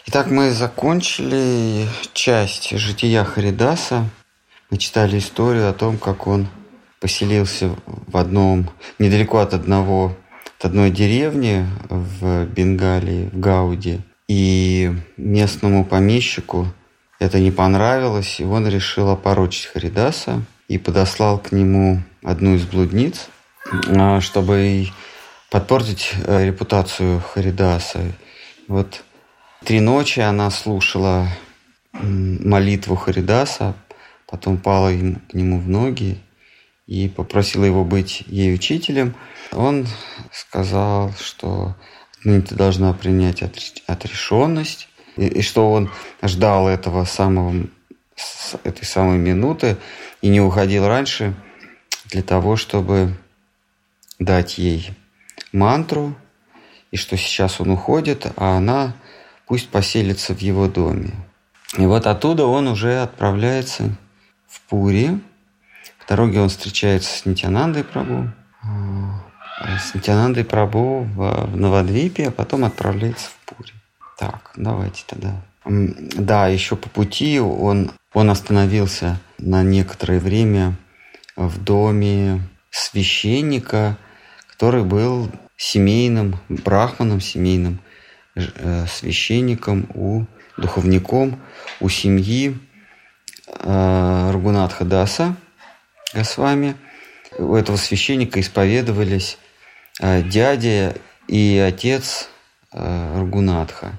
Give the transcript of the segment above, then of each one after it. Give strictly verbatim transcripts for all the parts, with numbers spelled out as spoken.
Итак, мы закончили часть жития Харидаса. Мы читали историю о том, как он поселился в одном, недалеко от одного, от одной деревни в Бенгалии, в Гауди. И местному помещику это не понравилось, и он решил опорочить Харидаса и подослал к нему одну из блудниц, чтобы подпортить репутацию Харидаса. Вот три ночи она слушала молитву Харидаса, потом пала ему, к нему в ноги и попросила его быть ей учителем. Он сказал, что ну, ты должна принять отрешенность, и, и что он ждал этого самого, этой самой минуты и не уходил раньше для того, чтобы дать ей мантру, и что сейчас он уходит, а она пусть поселится в его доме. И вот оттуда он уже отправляется в Пури. В дороге он встречается с Нитьянандой Прабху, с Нитьянандой Прабху в Навадвипе, а потом отправляется в Пури. Так, давайте тогда. Да, еще по пути он, он остановился на некоторое время в доме священника, который был семейным брахманом, семейным священником, у духовником у семьи э, Рагунатха Даса Госвами. У этого священника исповедовались э, дядя и отец э, Рагунатха.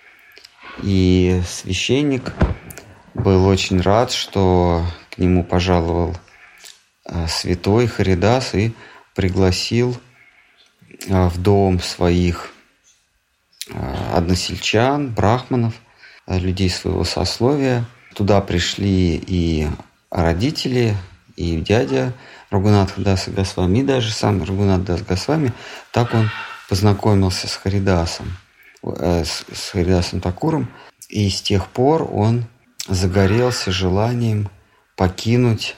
И священник был очень рад, что к нему пожаловал э, святой Харидас и пригласил э, в дом своих односельчан, брахманов, людей своего сословия. Туда пришли и родители, и дядя Рагунатха Даса Госвами, и даже сам Рагунат Дас Госвами. Так он познакомился с Харидасом, с Харидасом Такуром, и с тех пор он загорелся желанием покинуть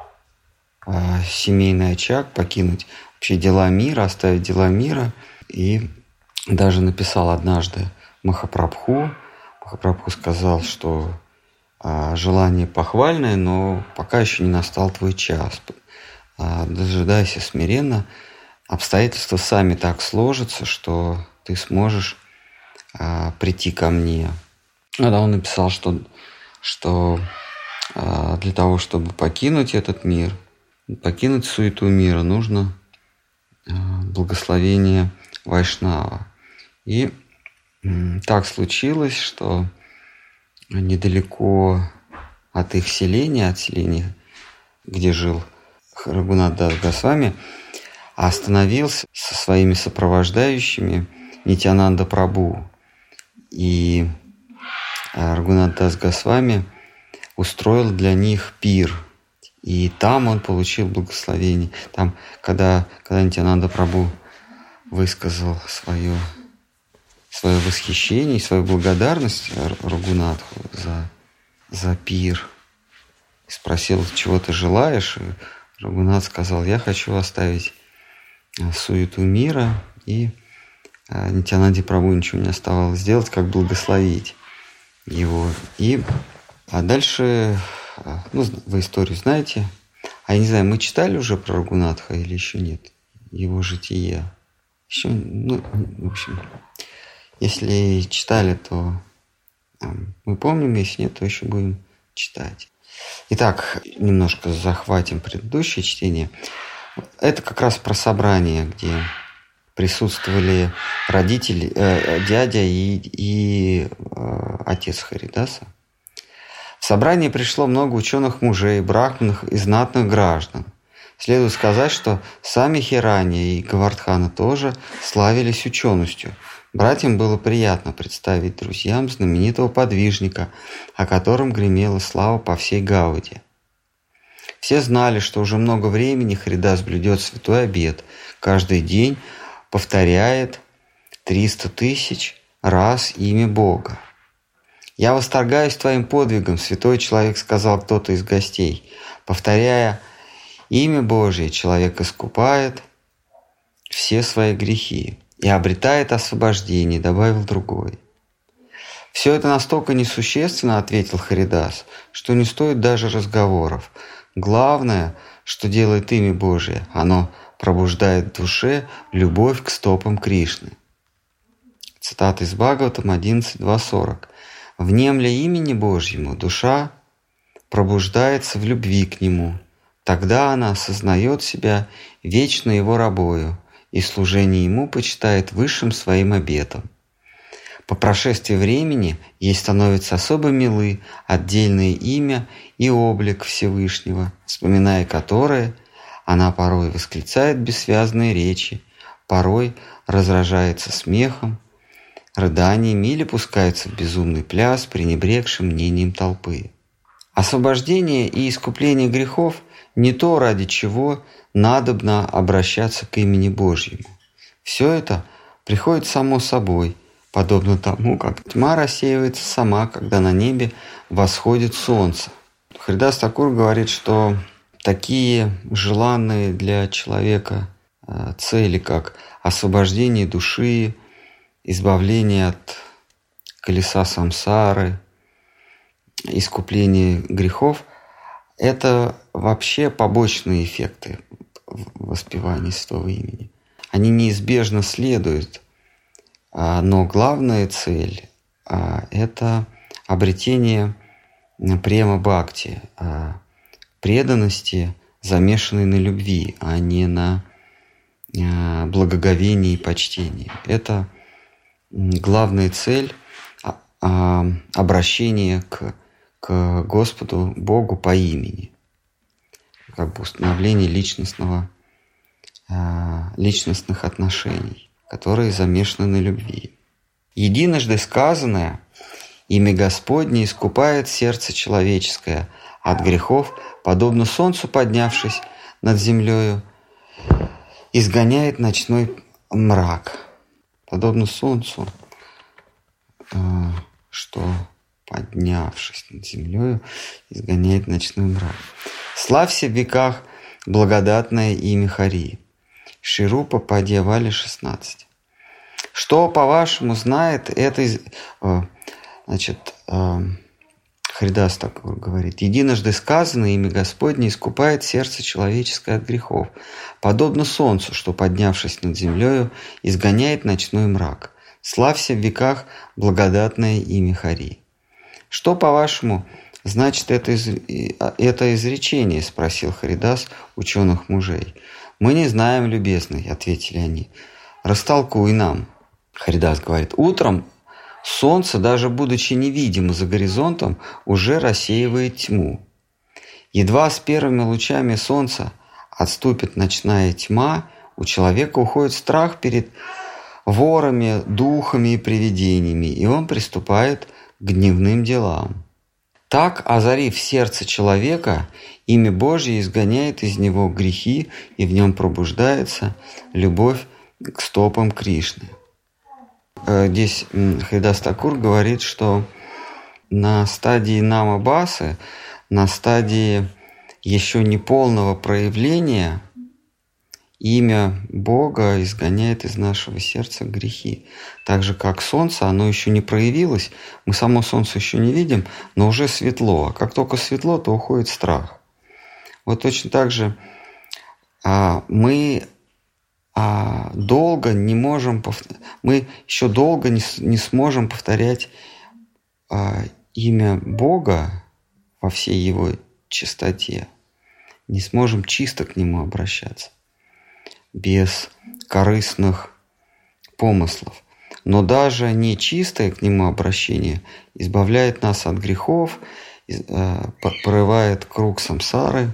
семейный очаг, покинуть вообще дела мира, оставить дела мира, и даже написал однажды Махапрабху. Махапрабху сказал, что а, желание похвальное, но пока еще не настал твой час. А, дожидайся смиренно. Обстоятельства сами так сложатся, что ты сможешь а, прийти ко мне. Тогда он написал, что, что а, для того, чтобы покинуть этот мир, покинуть суету мира, нужно а, благословение Вайшнава. И так случилось, что недалеко от их селения, от селения, где жил Рагунат Дас Госвами, остановился со своими сопровождающими Нитьянанда Прабху. И Рагунат Дас Госвами устроил для них пир. И там он получил благословение. Там, когда, когда Нитьянанда Прабху высказал свое, свое восхищение и свою благодарность Рагунатху за, за пир. Спросил, чего ты желаешь? И Рагунат сказал, я хочу оставить суету мира. И Нитьянанде Прабху ничего не оставалось сделать, как благословить его. И а дальше, ну, вы историю знаете. А я не знаю, мы читали уже про Рагунатха или еще нет? Его житие. Еще, ну, в общем, если читали, то там, мы помним, если нет, то еще будем читать. Итак, немножко захватим предыдущее чтение. Это как раз про собрание, где присутствовали родители, э, дядя и, и э, отец Харидаса. В собрание пришло много ученых мужей, брахманов и знатных граждан. Следует сказать, что сами Хирани и Гавардхана тоже славились ученостью. Братьям было приятно представить друзьям знаменитого подвижника, о котором гремела слава по всей Гауди. Все знали, что уже много времени Харидас блюдет святой обет, каждый день повторяет триста тысяч раз имя Бога. «Я восторгаюсь твоим подвигом, святой человек», — сказал кто-то из гостей. Повторяя имя Божие, человек искупает все свои грехи и обретает освобождение, добавил другой. «Все это настолько несущественно, — ответил Харидас, — что не стоит даже разговоров. Главное, что делает имя Божие, оно пробуждает в душе любовь к стопам Кришны». Цитата из Бхагаватам одиннадцать, два сорок. «Внемля имени Божьему, душа пробуждается в любви к Нему. Тогда она осознает себя вечно Его рабою, и служение Ему почитает высшим своим обетом. По прошествии времени ей становится особо милы отдельное имя и облик Всевышнего, вспоминая которое, она порой восклицает бессвязные речи, порой разражается смехом, рыданиями или пускается в безумный пляс, пренебрегшим мнением толпы. Освобождение и искупление грехов не то, ради чего надобно обращаться к имени Божьему. Все это приходит само собой, подобно тому, как тьма рассеивается сама, когда на небе восходит солнце. Харидас Такур говорит, что такие желанные для человека цели, как освобождение души, избавление от колеса самсары, искупление грехов – это вообще побочные эффекты воспевания святого имени. Они неизбежно следуют, но главная цель – это обретение према бхакти, преданности, замешанной на любви, а не на благоговении и почтении. Это главная цель обращения к к Господу Богу по имени, как бы установление личностного, личностных отношений, которые замешаны на любви. Единожды сказанное имя Господне искупает сердце человеческое от грехов, подобно солнцу, поднявшись над землею, изгоняет ночной мрак. Подобно солнцу, что, поднявшись над землею, изгоняет ночной мрак. Славься в веках благодатное имя Хари. Ширупа Падьявали шестнадцать. Что, по-вашему, знает это... Значит, Харидас Такур говорит: «Единожды сказанное имя Господне искупает сердце человеческое от грехов, подобно солнцу, что, поднявшись над землею, изгоняет ночной мрак. Славься в веках благодатное имя Хари». «Что, по-вашему, значит это, из... это изречение?» – спросил Харидас ученых мужей. «Мы не знаем, любезный», – ответили они. «Растолкуй нам». Харидас говорит: «Утром солнце, даже будучи невидимо за горизонтом, уже рассеивает тьму. Едва с первыми лучами солнца отступит ночная тьма, у человека уходит страх перед ворами, духами и привидениями, и он приступает к дневным делам. Так, озарив сердце человека, имя Божье изгоняет из него грехи, и в нем пробуждается любовь к стопам Кришны». Здесь Харидас Такур говорит, что на стадии намабасы, на стадии еще неполного проявления, имя Бога изгоняет из нашего сердца грехи. Так же, как солнце, оно еще не проявилось, мы само солнце еще не видим, но уже светло. А как только светло, то уходит страх. Вот точно так же а, мы а, долго не можем, повтор... мы еще долго не, не сможем повторять а, имя Бога во всей его чистоте, не сможем чисто к нему обращаться, без корыстных помыслов. Но даже нечистое к нему обращение избавляет нас от грехов, прорывает круг самсары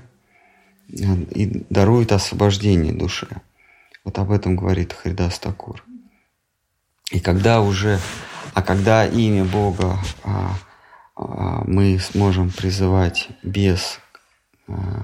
и дарует освобождение душе. Вот об этом говорит Харидас Такур. И когда уже, а когда имя Бога а, а, мы сможем призывать без, а,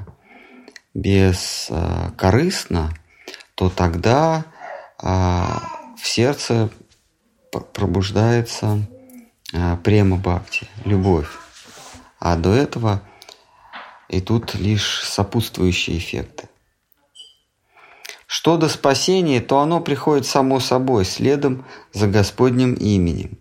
без а, корыстно, то тогда а, в сердце пробуждается а, према бхакти, любовь. А до этого идут лишь сопутствующие эффекты. Что до спасения, то оно приходит само собой, следом за Господним именем.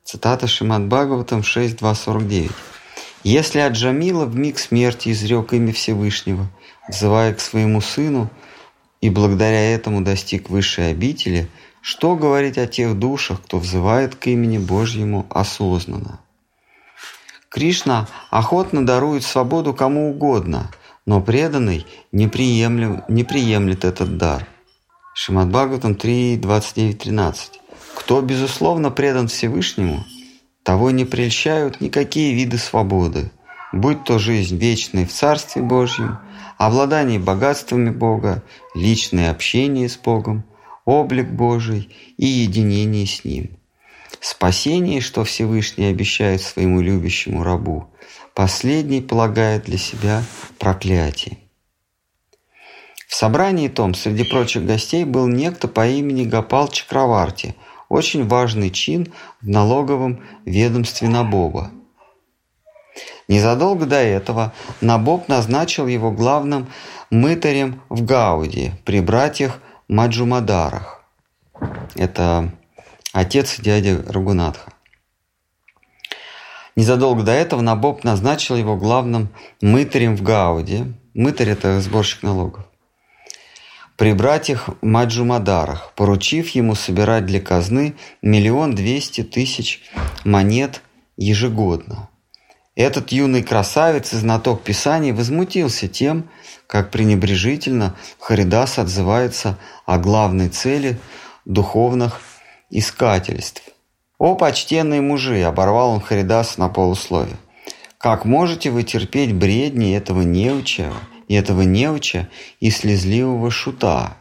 Цитата Шримад Бхагаватам шесть два сорок девять. «Если Аджамила в миг смерти изрек имя Всевышнего, взывая к своему сыну, и благодаря этому достиг высшей обители, что говорить о тех душах, кто взывает к имени Божьему осознанно?» Кришна охотно дарует свободу кому угодно, но преданный не, приемлем, не приемлет этот дар. Шримад Бхагаватам три двадцать девять тринадцать. «Кто, безусловно, предан Всевышнему, того не прельщают никакие виды свободы, будь то жизнь вечная в Царстве Божьем, обладание богатствами Бога, личное общение с Богом, облик Божий и единение с Ним. Спасение, что Всевышний обещает своему любящему рабу, последний полагает для себя проклятие». В собрании том среди прочих гостей был некто по имени Гопал Чакраварти, очень важный чин в налоговом ведомстве Набоба. Незадолго до этого Набоб назначил его главным мытарем в Гауди при братьях Маджумадарах. Это отец и дядя Рагунатха. Незадолго до этого Набоб назначил его главным мытарем в Гауди. Мытарь – это сборщик налогов. При братьях Маджумадарах, поручив ему собирать для казны миллион двести тысяч монет ежегодно. Этот юный красавец и знаток Писаний возмутился тем, как пренебрежительно Харидас отзывается о главной цели духовных искательств. «О, почтенные мужи!» – оборвал он Харидаса на полуслове. «Как можете вы терпеть бредни этого неуча, и этого неуча и слезливого шута?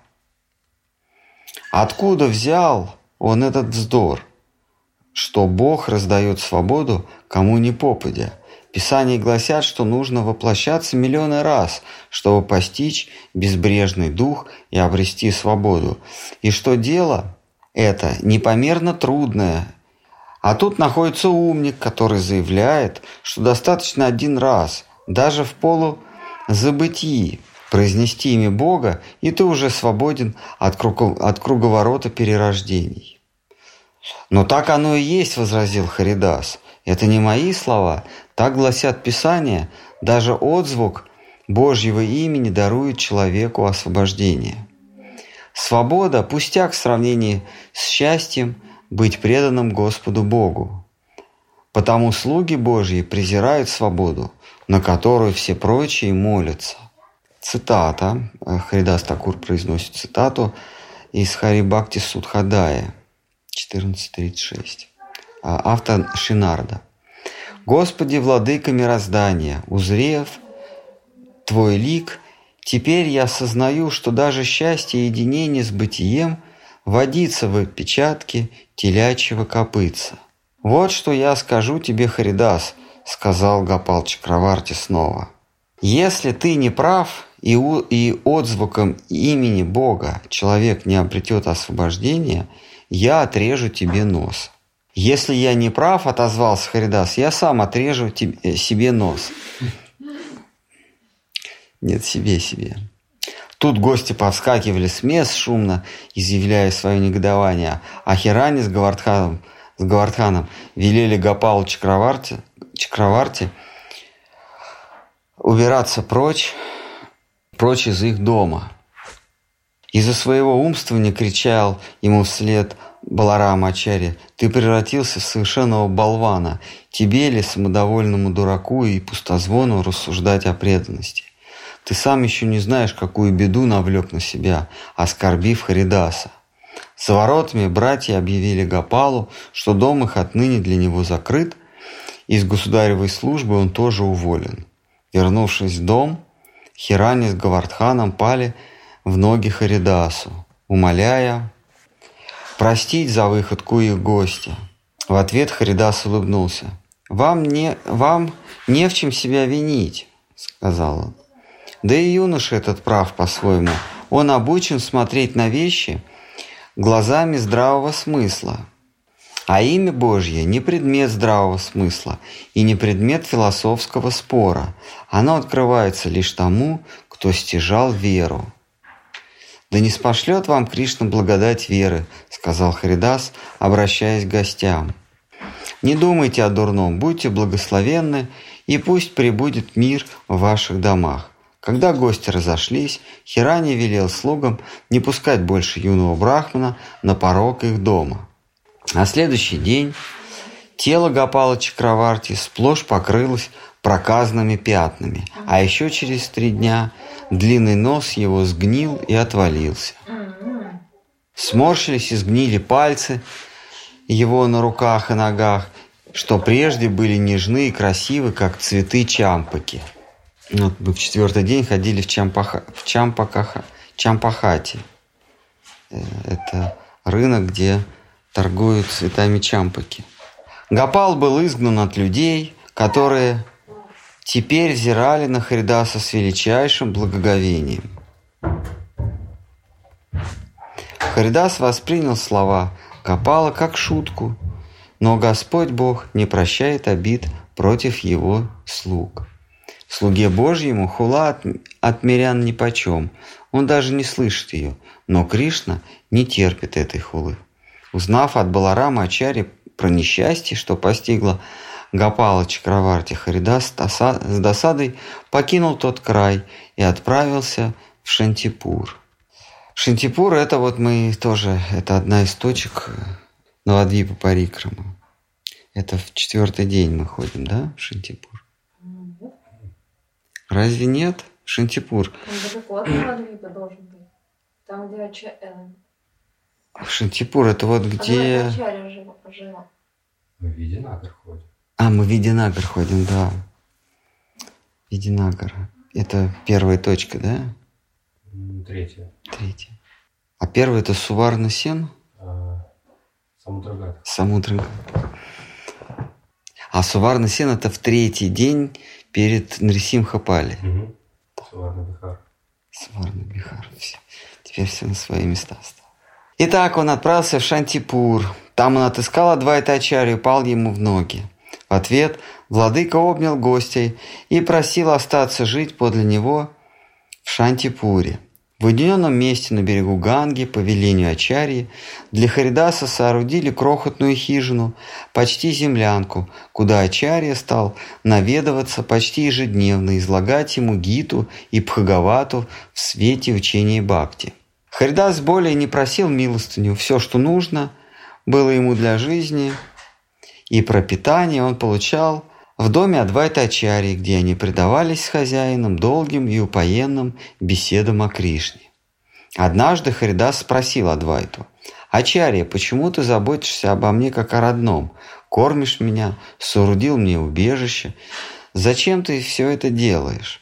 Откуда взял он этот вздор, что Бог раздает свободу кому ни попадя? Писания гласят, что нужно воплощаться миллионы раз, чтобы постичь безбрежный дух и обрести свободу, и что дело это непомерно трудное. А тут находится умник, который заявляет, что достаточно один раз, даже в полузабытии, произнести имя Бога, и ты уже свободен от, круг... от круговорота перерождений». «Но так оно и есть», — возразил Харидас. «Это не мои слова, так гласят Писания, даже отзвук Божьего имени дарует человеку освобождение. Свобода – пустяк в сравнении с счастьем быть преданным Господу Богу. Потому слуги Божьи презирают свободу, на которую все прочие молятся». Цитата. Харидас Такур произносит цитату из Хари Бхакти Судхадая четырнадцать тридцать шесть. Автор Шинарда. «Господи, владыка мироздания, узрев Твой лик, теперь я сознаю, что даже счастье единения с бытием водится в отпечатке телячьего копытца. Вот что я скажу тебе, Харидас», — сказал Гопал Чакраварти снова. «Если ты не прав, и, у, и отзвуком имени Бога человек не обретет освобождения, я отрежу тебе нос». «Если я не прав, — отозвался Харидас, — я сам отрежу тебе, себе нос». Нет, себе, себе. Тут гости повскакивали с мест шумно, изъявляя свое негодование, а Хирани с Говардханом, с Говардханом велели Гопалу Чакраварти, Чакраварти убираться прочь, прочь из их дома. Из-за своего умствования кричал ему вслед Баларам Ачарья: «Ты превратился в совершенного болвана. Тебе ли, самодовольному дураку и пустозвону, рассуждать о преданности? Ты сам еще не знаешь, какую беду навлек на себя, оскорбив Харидаса». За воротами братья объявили Гопалу, что дом их отныне для него закрыт, и с государевой службы он тоже уволен. Вернувшись в дом, Хирани с Говардханом пали в ноги Харидасу, умоляя простить за выходку их гостя. В ответ Харидас улыбнулся. «Вам не, вам не в чем себя винить», — сказал он. «Да и юноша этот прав по-своему. Он обучен смотреть на вещи глазами здравого смысла. А имя Божье не предмет здравого смысла и не предмет философского спора. Оно открывается лишь тому, кто стяжал веру». «Да не спошлет вам Кришна благодать веры», — сказал Харидас, обращаясь к гостям. Не думайте о дурном, будьте благословенны, и пусть пребудет мир в ваших домах». Когда гости разошлись, Хирани велел слугам не пускать больше юного брахмана на порог их дома. На следующий день тело Гопала Чакраварти сплошь покрылось проказными пятнами, а еще через три дня длинный нос его сгнил и отвалился. Сморщились и сгнили пальцы его на руках и ногах, что прежде были нежны и красивы, как цветы чампаки. Вот мы в четвертый день ходили в, Чампаха, в Чампакаха, Чампахати. Это рынок, где торгуют цветами чампаки. Гопал был изгнан от людей, которые теперь взирали на Харидаса с величайшим благоговением. Харидас воспринял слова Гопала как шутку, но Господь Бог не прощает обид против его слуг. Слуге Божьему хула от, от мирян нипочем, он даже не слышит ее, но Кришна не терпит этой хулы. Узнав от Баларама Ачарьи про несчастье, что постигло Гопала Чакраварти, Харидас с досадой покинул тот край и отправился в Шантипур. Шантипур – это вот мы тоже, это одна из точек Навадвипа Парикрама. Это в четвертый день мы ходим, да, в Шантипур? Разве нет? Шантипур. Он далеко от Навадвипа должен быть. Там, где Ачарья. Шантипур – это вот где… А Ачарья жила. Мы в Видинагар ходим. А, мы в Видинагар ходим, да. Видинагар. Это первая точка, да? Третья. Третья. А первая – это Суварна-Сен? А, Самудрагат. Самудрагат. А Суварна-Сен – это в третий день перед Нрисимха-Пали. Угу. Суварна-Бихар. Суварна-Бихар. Все. Теперь все на свои места стало. Итак, он отправился в Шантипур. Там он отыскал Адвайта Ачарью и пал ему в ноги. В ответ владыка обнял гостей и просил остаться жить подле него в Шантипуре. В уединенном месте на берегу Ганги, по велению Ачарьи, для Харидаса соорудили крохотную хижину, почти землянку, куда Ачарья стал наведываться почти ежедневно, излагать ему Гиту и Бхагавату в свете учения Бхакти. Харидас более не просил милостыню, все, что нужно, было ему для жизни, и пропитание он получал в доме Адвайта Ачарьи, где они предавались с хозяином долгим и упоенным беседам о Кришне. Однажды Харидас спросил Адвайту: «Ачарья, почему ты заботишься обо мне как о родном? Кормишь меня, соорудил мне убежище. Зачем ты все это делаешь?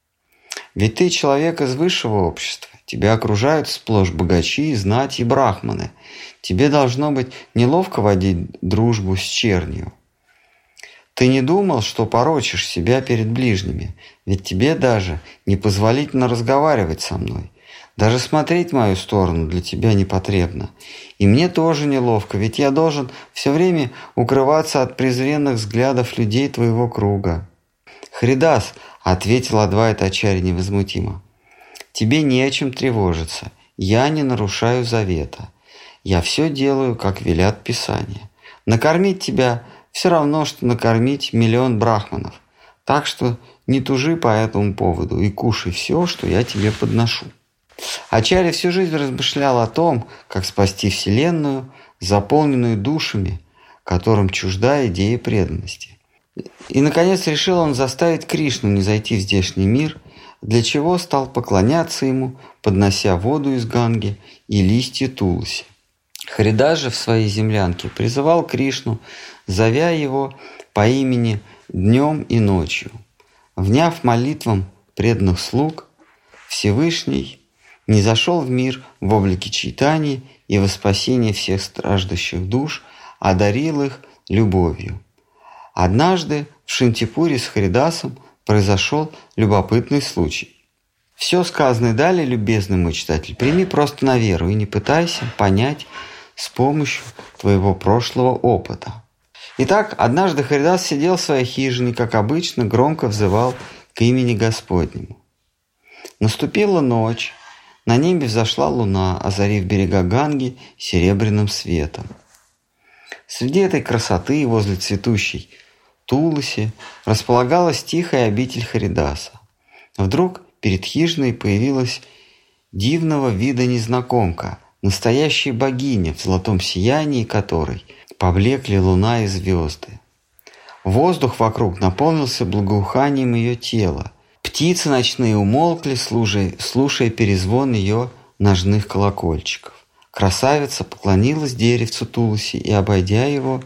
Ведь ты человек из высшего общества. Тебя окружают сплошь богачи, знати и брахманы. Тебе должно быть неловко водить дружбу с чернью. Ты не думал, что порочишь себя перед ближними, ведь тебе даже непозволительно разговаривать со мной. Даже смотреть в мою сторону для тебя непотребно. И мне тоже неловко, ведь я должен все время укрываться от презренных взглядов людей твоего круга». «Харидас», — ответил Адвайта Ачарья невозмутимо, — «тебе не о чем тревожиться. Я не нарушаю завета. Я все делаю, как велят Писания. Накормить тебя все равно, что накормить миллион брахманов. Так что не тужи по этому поводу и кушай все, что я тебе подношу». Ачарья всю жизнь размышлял о том, как спасти Вселенную, заполненную душами, которым чужда идея преданности. И, наконец, решил он заставить Кришну не зайти в здешний мир, для чего стал поклоняться ему, поднося воду из Ганги и листья туласи. Харидас же в своей землянке призывал Кришну, зовя его по имени днем и ночью. Вняв молитвам преданных слуг, Всевышний низошел в мир в облике Чайтаньи и во спасение всех страждущих душ одарил их любовью. Однажды в Шантипуре с Харидасом произошел любопытный случай. Все сказанное далее, любезный мой читатель, прими просто на веру и не пытайся понять с помощью твоего прошлого опыта. Итак, однажды Харидас сидел в своей хижине, как обычно, громко взывал к имени Господнему. Наступила ночь, на небе взошла луна, озарив берега Ганги серебряным светом. Среди этой красоты возле цветущей Туласи располагалась тихая обитель Харидаса. Вдруг перед хижиной появилась дивного вида незнакомка, настоящая богиня, в золотом сиянии которой поблекли луна и звезды. Воздух вокруг наполнился благоуханием ее тела. Птицы ночные умолкли, слушая, слушая перезвон ее ножных колокольчиков. Красавица поклонилась деревцу Туласи и, обойдя его,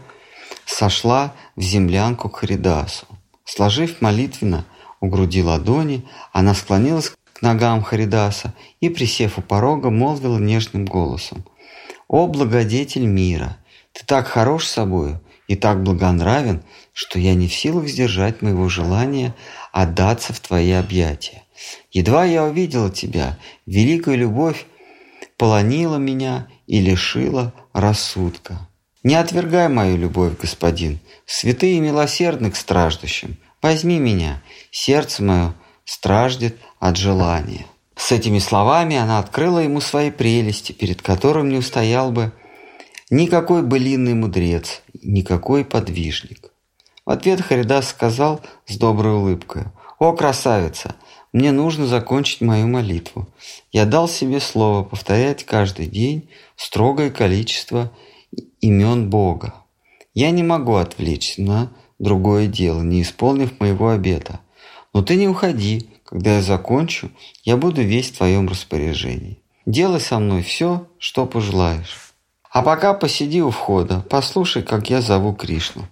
сошла в землянку к Харидасу. Сложив молитвенно у груди ладони, она склонилась к ногам Харидаса и, присев у порога, молвила нежным голосом: «О, благодетель мира! Ты так хорош собою и так благонравен, что я не в силах сдержать моего желания отдаться в твои объятия. Едва я увидела тебя, великая любовь полонила меня и лишила рассудка. Не отвергай мою любовь, господин, святый и милосердный к страждущим. Возьми меня, сердце мое страждет от желания». С этими словами она открыла ему свои прелести, перед которым не устоял бы никакой былинный мудрец, никакой подвижник. В ответ Харидас сказал с доброй улыбкой: «О, красавица, мне нужно закончить мою молитву. Я дал себе слово повторять каждый день строгое количество имен Бога. Я не могу отвлечься на другое дело, не исполнив моего обета. Но ты не уходи, когда я закончу, я буду весь в твоем распоряжении. Делай со мной все, что пожелаешь. А пока посиди у входа, послушай, как я зову Кришну,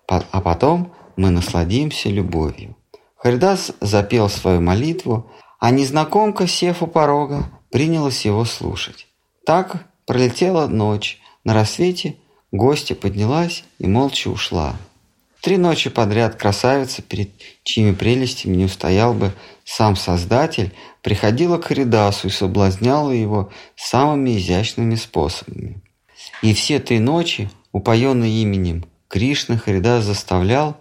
а потом мы насладимся любовью». Харидас запел свою молитву, а незнакомка, сев у порога, принялась его слушать. Так пролетела ночь. На рассвете гостья поднялась и молча ушла. Три ночи подряд красавица, перед чьими прелестями не устоял бы сам Создатель, приходила к Харидасу и соблазняла его самыми изящными способами. И все три ночи, упоенный именем Кришны, Харидас заставлял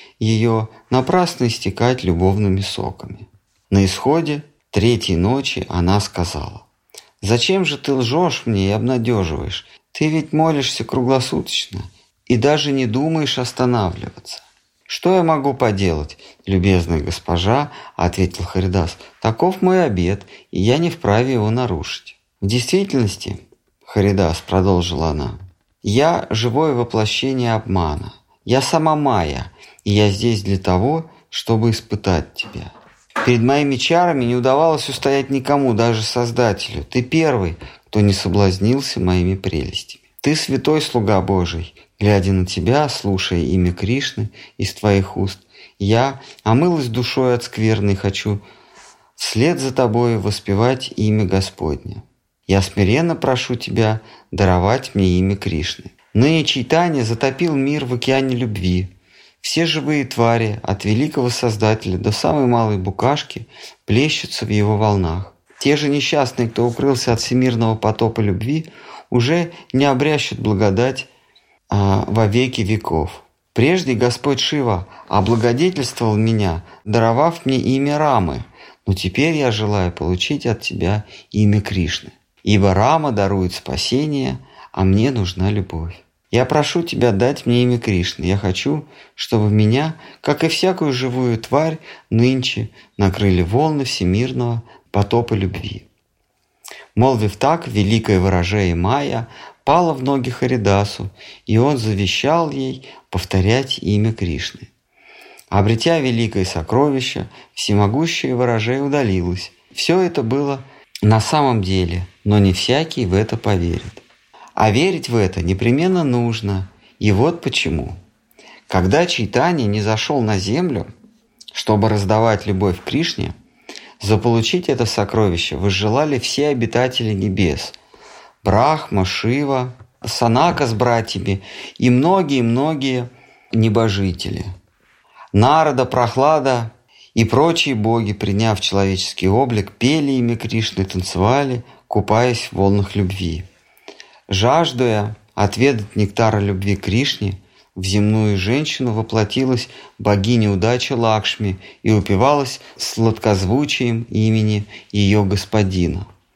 ее напрасно истекать любовными соками. На исходе третьей ночи она сказала: «Зачем же ты лжешь мне и обнадеживаешь? Ты ведь молишься круглосуточно и даже не думаешь останавливаться». «Что я могу поделать, любезная госпожа?» – ответил Харидас. «Таков мой обет, и я не вправе его нарушить». «В действительности, Харидас, — продолжила она, — я живое воплощение обмана. Я сама Майя, и я здесь для того, чтобы испытать тебя. Перед моими чарами не удавалось устоять никому, даже Создателю. Ты первый, кто не соблазнился моими прелестями. Ты святой слуга Божий. Глядя на тебя, слушая имя Кришны из твоих уст, я омылась душой от скверны и хочу вслед за тобой воспевать имя Господне. Я смиренно прошу тебя даровать мне имя Кришны. Ныне Чайтанья затопил мир в океане любви. Все живые твари, от великого Создателя до самой малой букашки, плещутся в его волнах. Те же несчастные, кто укрылся от всемирного потопа любви, уже не обрящут благодать а, во веки веков. Прежде Господь Шива облагодетельствовал меня, даровав мне имя Рамы, но теперь я желаю получить от тебя имя Кришны. Ибо Рама дарует спасение, а мне нужна любовь. Я прошу тебя дать мне имя Кришны. Я хочу, чтобы меня, как и всякую живую тварь, нынче накрыли волны всемирного потопа любви». Молвив так, великая ворожея Майя пала в ноги Харидасу, и он завещал ей повторять имя Кришны. Обретя великое сокровище, всемогущая ворожея удалилась. Все это было на самом деле, но не всякий в это поверит. А верить в это непременно нужно. И вот почему. Когда Чайтанья не зашел на землю, чтобы раздавать любовь к Кришне, заполучить это сокровище возжелали все обитатели небес – Брахма, Шива, Санака с братьями и многие-многие небожители. Нарада, Прохлада и прочие боги, приняв человеческий облик, пели имя Кришны, танцевали, купаясь в волнах любви. Жаждуя отведать нектара любви Кришне, в земную женщину воплотилась богиня удачи Лакшми и упивалась сладкозвучием имени ее господина.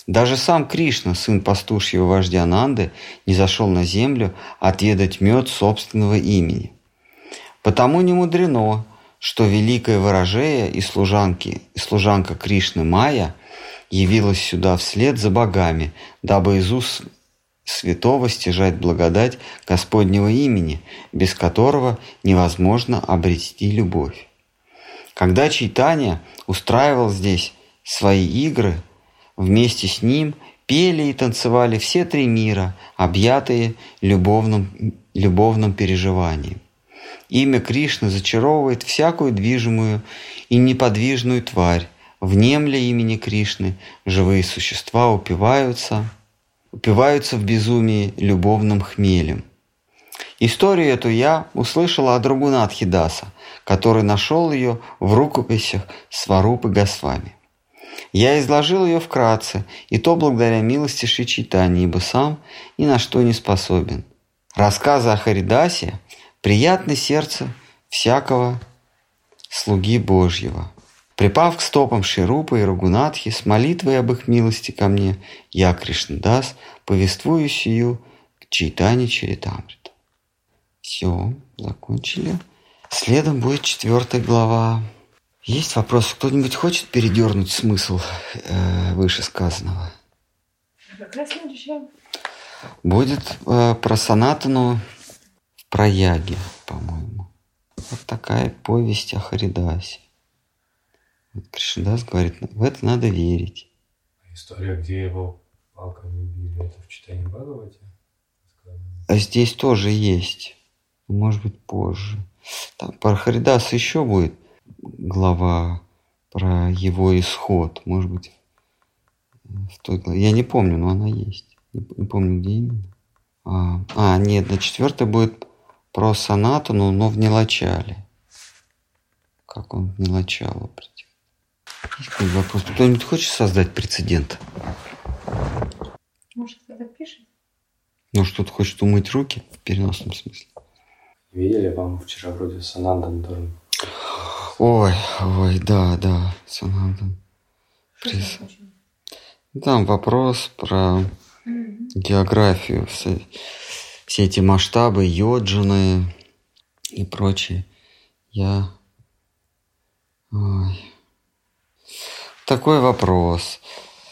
Даже сам Кришна, сын пастушьего вождя Нанды, не зашел на землю отведать мед собственного имени. Потому не мудрено, что великая ворожея и, служанки, и служанка Кришны Майя явилась сюда вслед за богами, дабы из уст святого стяжать благодать Господнего имени, без которого невозможно обрести любовь. Когда Чайтанья устраивал здесь свои игры, вместе с ним пели и танцевали все три мира, объятые любовным, любовным переживанием. Имя Кришны зачаровывает всякую движимую и неподвижную тварь. Внемля имени Кришны живые существа упиваются, упиваются в безумии любовным хмелем. Историю эту я услышала от Рагунатхи Даса, который нашел ее в рукописях Сварупы Госвами. Я изложил ее вкратце, и то благодаря милости Шри Чайтаньи, ибо сам ни на что не способен. Рассказы о Харидасе приятны сердцу всякого слуги Божьего. Припав к стопам Шри Рупы и Рагунатхи с молитвой об их милости ко мне, я, Кришнадас, повествую сию к Чайтанье Чаритамриту. Все, закончили. Следом будет четвертая глава. Есть вопрос? Кто-нибудь хочет передернуть смысл э, вышесказанного? Какая следующая? Будет э, про Санатану в Праяге, по-моему. Вот такая повесть о Харидасе. Вот Кришнадас говорит, в это надо верить. История, где его палками били, это в читании Бхагавати? А здесь тоже есть. Может быть, позже. Там про Харидаса еще будет глава про его исход. Может быть, в той главе. Я не помню, но она есть. Не, не помню, где именно. А, а, нет, на четвертой будет про Санатану, но в Нилачале. Как он в Нилачалу придет. Есть какой-нибудь вопрос? Кто-нибудь хочет создать прецедент? Может, кто-то пишет? Ну, что-то хочет умыть руки в переносном смысле. Видели вам вчера вроде Санандан тоже? Ой, ой, да, да, Санандан. Приз. Там вопрос про mm-hmm. географию, все, все эти масштабы, йоджины и прочее. Я... Ой. Такой вопрос.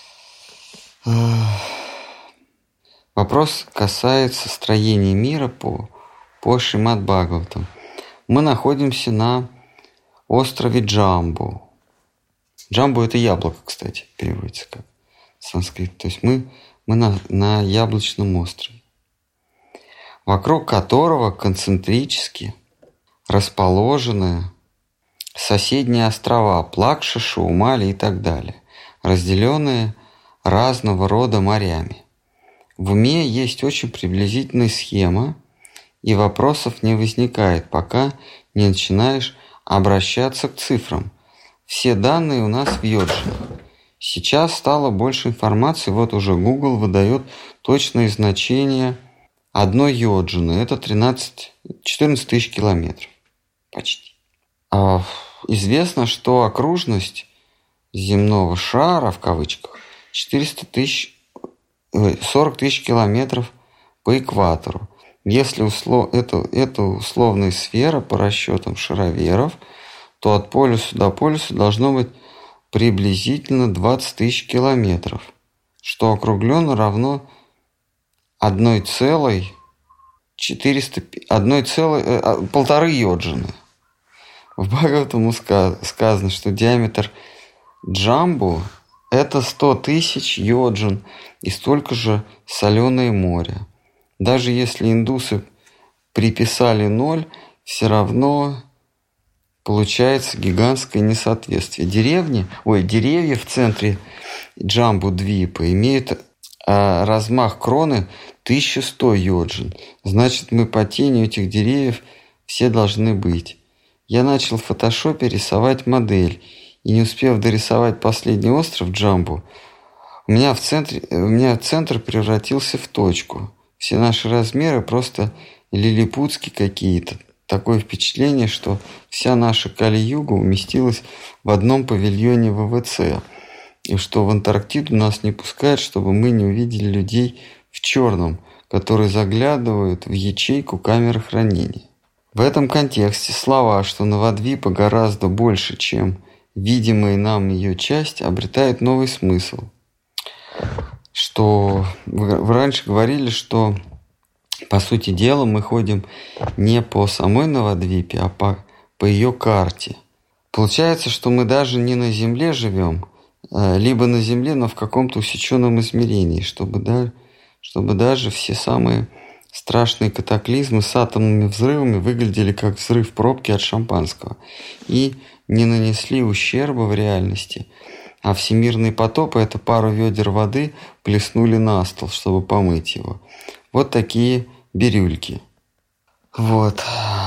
Вопрос касается строения мира по, по Шримад Бхагаватам. Мы находимся на острове Джамбу. Джамбу – это яблоко, кстати, переводится как санскрит. То есть мы, мы на, на яблочном острове, вокруг которого концентрически расположены соседние острова Плакша, Шаумали и так далее, разделенные разного рода морями. В уме есть очень приблизительная схема, и вопросов не возникает, пока не начинаешь обращаться к цифрам. Все данные у нас в йоджинах. Сейчас стало больше информации, вот уже Google выдает точные значения одной йоджины. Это тринадцать, четырнадцать тысяч километров. Почти. А известно, что окружность земного шара, в кавычках, четыреста тысяч, сорок тысяч километров по экватору. Если услов, это, это условная сфера по расчетам шароверов, то от полюса до полюса должно быть приблизительно двадцать тысяч километров, что округленно равно одной целой четыреста, одной целой, полторы йоджины. В Бхагаватаму сказано, что диаметр Джамбу – это сто тысяч йоджин и столько же соленое море. Даже если индусы приписали ноль, все равно получается гигантское несоответствие. Деревни, ой, деревья в центре Джамбу-двипа имеют а, размах кроны тысяча сто йоджин. Значит, мы по тени этих деревьев все должны быть. Я начал в фотошопе рисовать модель, и не успев дорисовать последний остров Джамбу, у меня в центре, у меня центр превратился в точку. Все наши размеры просто лилипутские какие-то. Такое впечатление, что вся наша Кали-юга уместилась в одном павильоне вэ вэ цэ. и что в Антарктиду нас не пускают, чтобы мы не увидели людей в черном, которые заглядывают в ячейку камеры хранения. В этом контексте слова, что Навадвипа гораздо больше, чем видимая нам ее часть, обретают новый смысл. Что вы раньше говорили, что по сути дела мы ходим не по самой Навадвипе, а по, по ее карте. Получается, что мы даже не на Земле живем, либо на Земле, но в каком-то усеченном измерении, чтобы, да, чтобы даже все самые страшные катаклизмы с атомными взрывами выглядели как взрыв пробки от шампанского и не нанесли ущерба в реальности. А всемирный потоп – это пару ведер воды плеснули на стол, чтобы помыть его. Вот такие бирюльки. Вот.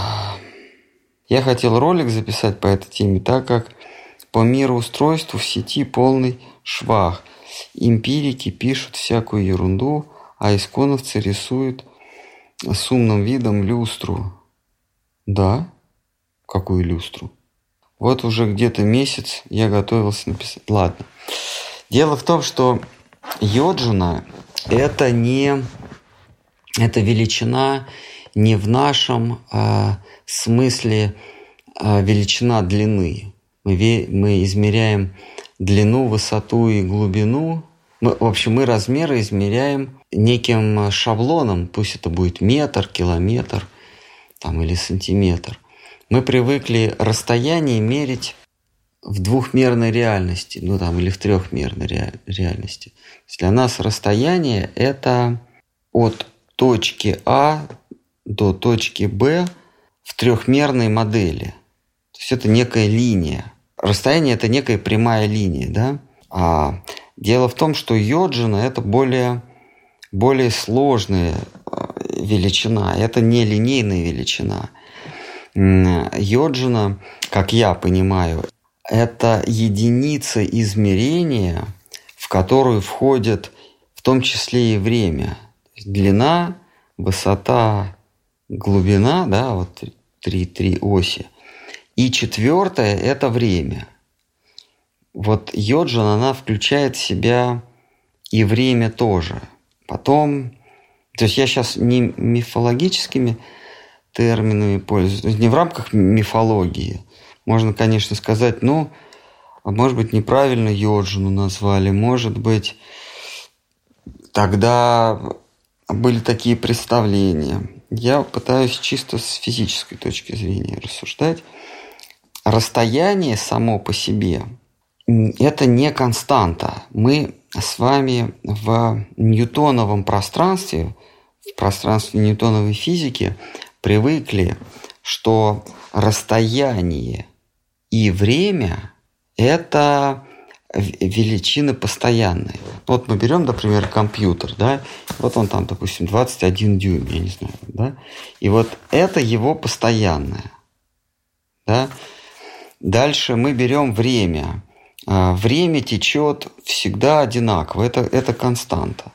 Я хотел ролик записать по этой теме, так как по мироустройству в сети полный швах. Эмпирики пишут всякую ерунду, а исконовцы рисуют с умным видом люстру. Да? Какую люстру? Вот уже где-то месяц я готовился написать. Ладно. Дело в том, что йоджина – это не… Это величина не в нашем а, смысле а, величина длины. Мы, ве, мы измеряем длину, высоту и глубину. Мы, в общем, мы размеры измеряем неким шаблоном. Пусть это будет метр, километр там, или сантиметр. Мы привыкли расстояние мерить в двухмерной реальности, ну там, или в трехмерной ре, реальности. Для нас расстояние – это от точки А до точки Б в трехмерной модели. То есть это некая линия. Расстояние – это некая прямая линия. Да? А дело в том, что йоджина – это более, более сложная величина. Это не линейная величина. Йоджина, как я понимаю, это единица измерения, в которую входит в том числе и время. Длина, высота, глубина, да, вот три, три оси. И четвертое – это время. Вот йоджина, она включает в себя и время тоже. Потом, то есть я сейчас не мифологическими терминами пользуюсь, не в рамках мифологии. Можно, конечно, сказать, ну, может быть, неправильно йоджину назвали, может быть, тогда были такие представления. Я пытаюсь чисто с физической точки зрения рассуждать. Расстояние само по себе – это не константа. Мы с вами в ньютоновом пространстве, в пространстве ньютоновой физики привыкли, что расстояние и время – это величины постоянные. Вот мы берем, например, компьютер, да, вот он там, допустим, двадцать один дюйм, я не знаю, да, и вот это его постоянное, да. Дальше мы берем время. Время течет всегда одинаково, это, это константа.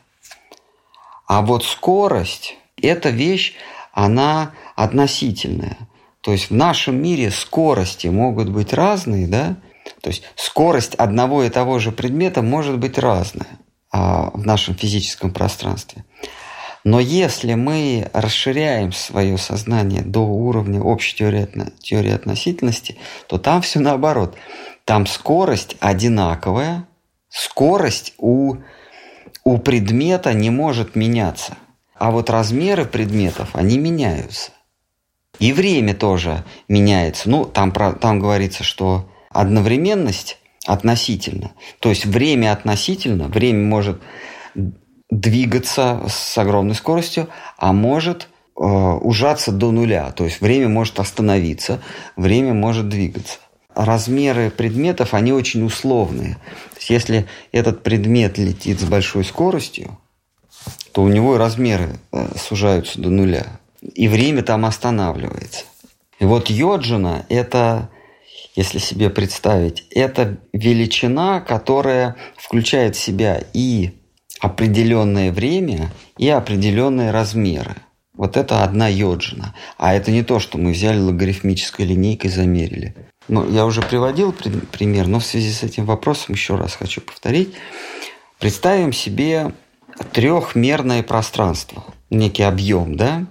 А вот скорость – это вещь, она относительная. То есть в нашем мире скорости могут быть разные, да? То есть скорость одного и того же предмета может быть разная а, в нашем физическом пространстве. Но если мы расширяем свое сознание до уровня общей теории, теории относительности, то там все наоборот. Там скорость одинаковая, скорость у, у предмета не может меняться. А вот размеры предметов, они меняются. И время тоже меняется. Ну, там, там говорится, что одновременность относительно. То есть время относительно, время может двигаться с огромной скоростью, а может э, ужаться до нуля. То есть время может остановиться, время может двигаться. Размеры предметов, они очень условные. То есть если этот предмет летит с большой скоростью, то у него и размеры э, сужаются до нуля. И время там останавливается. И вот йоджина – это, если себе представить, это величина, которая включает в себя и определенное время, и определенные размеры. Вот это одна йоджина. А это не то, что мы взяли логарифмической линейкой и замерили. Ну, я уже приводил пример, но в связи с этим вопросом еще раз хочу повторить. Представим себе трехмерное пространство, некий объем, да?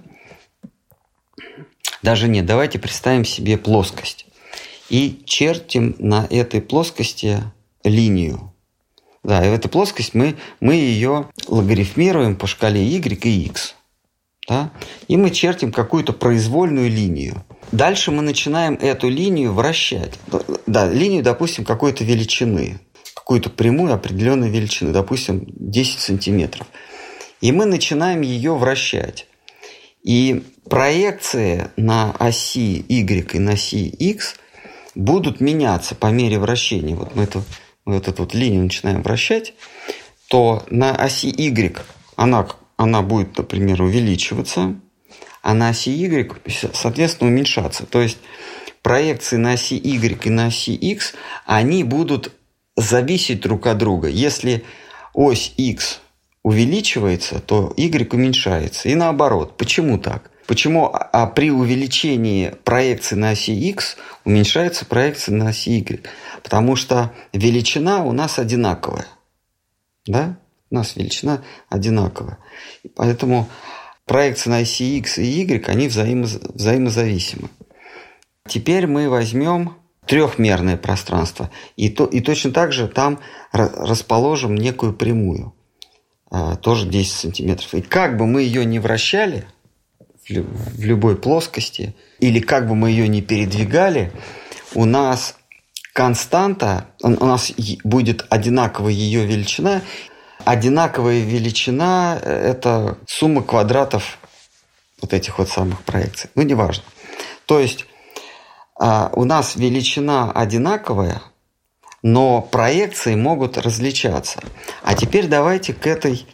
Даже нет, давайте представим себе плоскость. И чертим на этой плоскости линию. Да, и в этой плоскости мы, мы ее логарифмируем по шкале y и x. Да? И мы чертим какую-то произвольную линию. Дальше мы начинаем эту линию вращать. Да, линию, допустим, какой-то величины. Какую-то прямую определенной величины. Допустим, десять сантиметров. И мы начинаем ее вращать. И проекции на оси y и на оси x будут меняться по мере вращения. Вот мы эту, вот эту вот линию начинаем вращать, то на оси y она, она будет, например, увеличиваться, а на оси y, соответственно, уменьшаться. То есть проекции на оси y и на оси x, они будут зависеть друг от друга. Если ось x увеличивается, то y уменьшается. И наоборот. Почему так? Почему а при увеличении проекции на оси x уменьшается проекция на оси y? Потому что величина у нас одинаковая. Да? У нас величина одинаковая. И поэтому проекции на оси x и y, они взаимо, взаимозависимы. Теперь мы возьмем трехмерное пространство. И, то, и точно так же там расположим некую прямую. Тоже десять сантиметров. И как бы мы ее ни вращали в любой плоскости, или как бы мы ее ни передвигали, у нас константа, у нас будет одинаковая ее величина. Одинаковая величина – это сумма квадратов вот этих вот самых проекций. Ну, неважно. То есть у нас величина одинаковая, но проекции могут различаться. А теперь давайте к этой,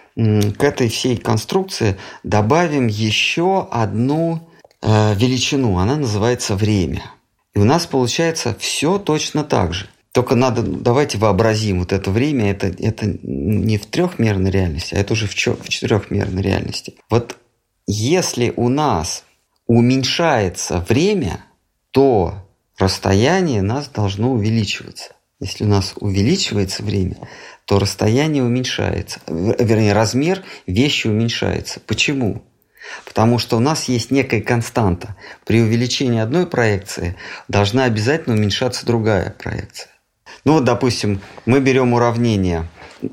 к этой всей конструкции добавим еще одну э, величину. Она называется время. И у нас получается все точно так же. Только надо, давайте вообразим вот это время. Это, это не в трехмерной реальности, а это уже в, чё, в четырехмерной реальности. Вот если у нас уменьшается время, то расстояние у нас должно увеличиваться. Если у нас увеличивается время, то расстояние уменьшается. Вернее, размер вещи уменьшается. Почему? Потому что у нас есть некая константа. При увеличении одной проекции должна обязательно уменьшаться другая проекция. Ну вот, допустим, мы берем уравнение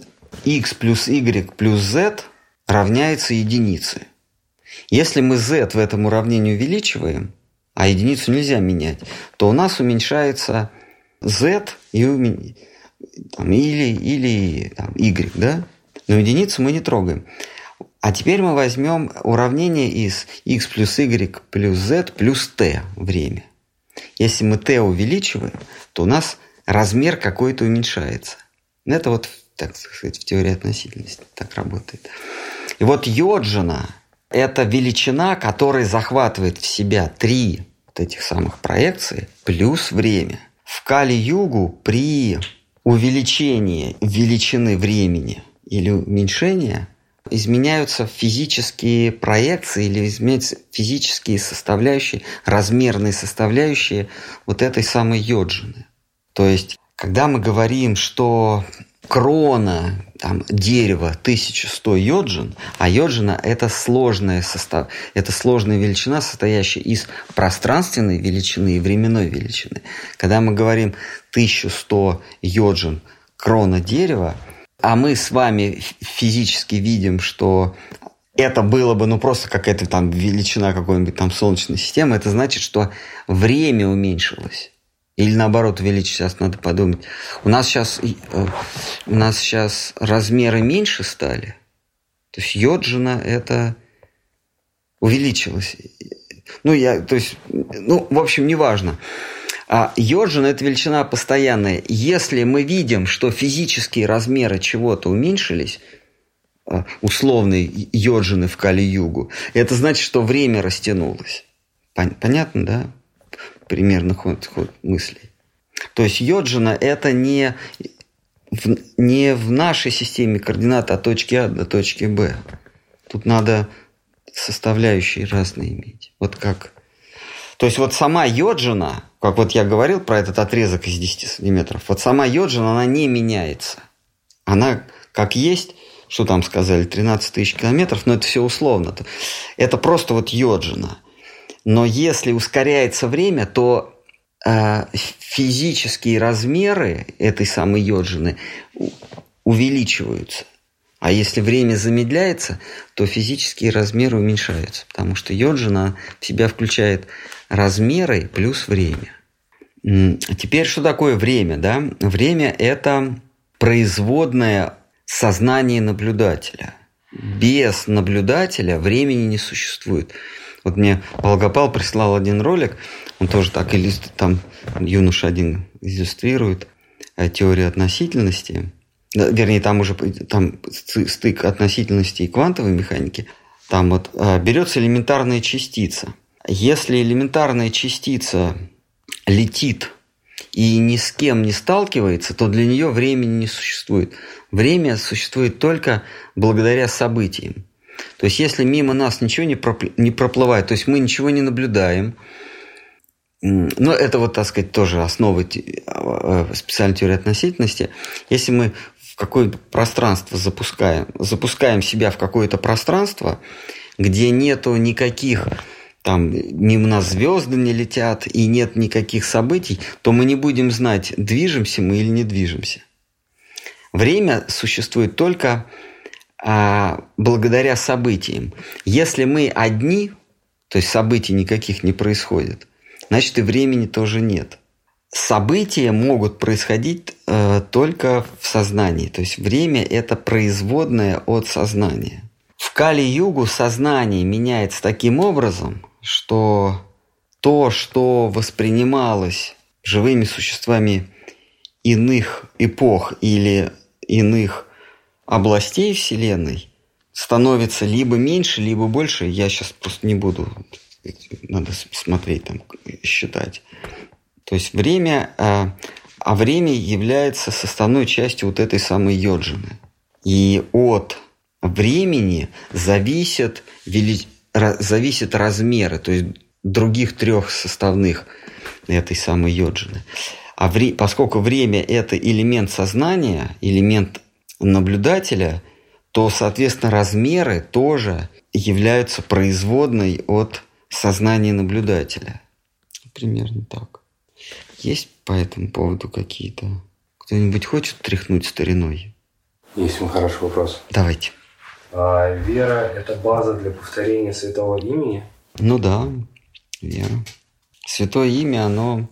x плюс y плюс z равняется единице. Если мы z в этом уравнении увеличиваем, а единицу нельзя менять, то у нас уменьшается z и умен... там, или, или там, y, да? Но единицу мы не трогаем. А теперь мы возьмем уравнение из x плюс y плюс z плюс t время. Если мы t увеличиваем, то у нас размер какой-то уменьшается. Это вот, так сказать, в теории относительности так работает. И вот йоджина – это величина, которая захватывает в себя три вот этих самых проекции плюс время. В Кали-югу при увеличении величины времени или уменьшении изменяются физические проекции или изменяются физические составляющие, размерные составляющие вот этой самой йоджины. То есть, когда мы говорим, что крона там, дерева тысяча сто йоджин, а йоджина – это сложная, состав, это сложная величина, состоящая из пространственной величины и временной величины. Когда мы говорим тысяча сто йоджин крона дерева, а мы с вами физически видим, что это было бы ну, просто какая-то там величина какой-нибудь там солнечной системы, это значит, что время уменьшилось. Или наоборот увеличить, сейчас надо подумать. У нас сейчас, у нас сейчас размеры меньше стали. То есть йоджина это увеличилось. Ну, я, то есть, ну, в общем, неважно. А йоджина – это величина постоянная. Если мы видим, что физические размеры чего-то уменьшились, условные йоджины в Кали-югу, это значит, что время растянулось. Понятно, да? Примерно ход, ход мыслей. То есть йоджина – это не в, не в нашей системе координат от точки А до точки Б. Тут надо составляющие разные иметь. Вот как. То есть вот сама йоджина как вот я говорил про этот отрезок из десяти сантиметров, вот сама йоджина, она не меняется. Она как есть, что там сказали, тринадцать тысяч километров, но это все условно. Это просто вот йоджина. Но если ускоряется время, то э, физические размеры этой самой йоджины увеличиваются. А если время замедляется, то физические размеры уменьшаются, потому что йоджина в себя включает размеры плюс время. Теперь, что такое время? Да? Время – это производное сознание наблюдателя. Без наблюдателя времени не существует. Вот мне Волгопал прислал один ролик, он тоже так иллюстрирует, там юноша один иллюстрирует теорию относительности. Вернее, там уже там стык относительности и квантовой механики. Там вот берется элементарная частица. Если элементарная частица летит и ни с кем не сталкивается, то для нее времени не существует. Время существует только благодаря событиям. То есть, если мимо нас ничего не проплывает, то есть мы ничего не наблюдаем, но это вот, так сказать, тоже основа специальной теории относительности. Если мы в какое-то пространство запускаем, запускаем себя в какое-то пространство, где нету никаких, там, мимо нас звезды не летят и нет никаких событий, то мы не будем знать, движемся мы или не движемся. Время существует только а, благодаря событиям. Если мы одни, то есть событий никаких не происходит, значит и времени тоже нет. События могут происходить э, только в сознании. То есть время – это производное от сознания. В Кали-югу сознание меняется таким образом, что то, что воспринималось живыми существами иных эпох или иных областей Вселенной, становится либо меньше, либо больше. Я сейчас просто не буду, надо смотреть, там, считать. То есть время, а, а время является составной частью вот этой самой йоджины. И от времени зависят, вели... зависят размеры, то есть других трех составных этой самой йоджины. А вре... поскольку время – это элемент сознания, элемент наблюдателя, то, соответственно, размеры тоже являются производной от сознания наблюдателя. Примерно так. Есть по этому поводу какие-то... Кто-нибудь хочет тряхнуть стариной? Есть мой хороший вопрос. Давайте. А вера – это база для повторения святого имени? Ну да, вера. Святое имя, оно,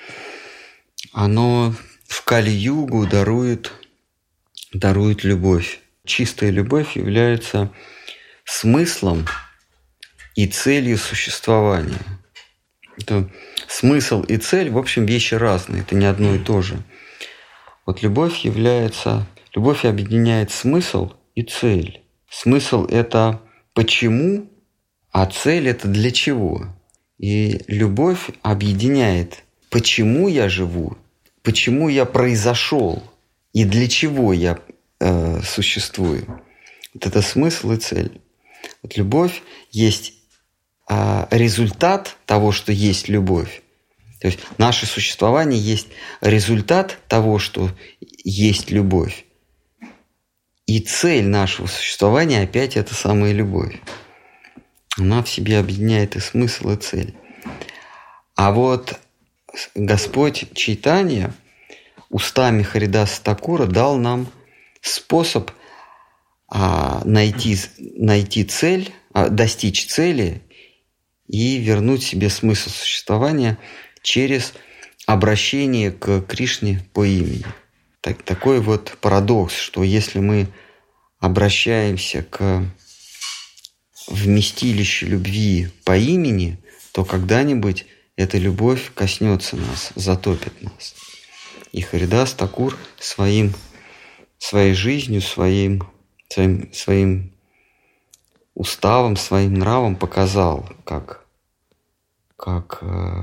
оно в Кали-югу дарует, дарует любовь. Чистая любовь является смыслом и целью существования. Это смысл и цель, в общем, вещи разные, это не одно и то же. Вот любовь является, любовь объединяет смысл и цель. Смысл – это почему, а цель – это для чего. И любовь объединяет, почему я живу, почему я произошел и для чего я э, существую. Вот это смысл и цель. Вот любовь есть э, результат того, что есть любовь. То есть наше существование есть результат того, что есть любовь. И цель нашего существования опять это самая любовь. Она в себе объединяет и смысл, и цель. А вот Господь Чайтанья устами Харидаса Такура дал нам способ а, найти, найти цель, а, достичь цели и вернуть себе смысл существования через обращение к Кришне по имени. Так, такой вот парадокс, что если мы обращаемся к вместилищу любви по имени, то когда-нибудь эта любовь коснется нас, затопит нас. И Харидас Такур своим, своей жизнью, своим, своим, своим уставом, своим нравом показал, как, как э,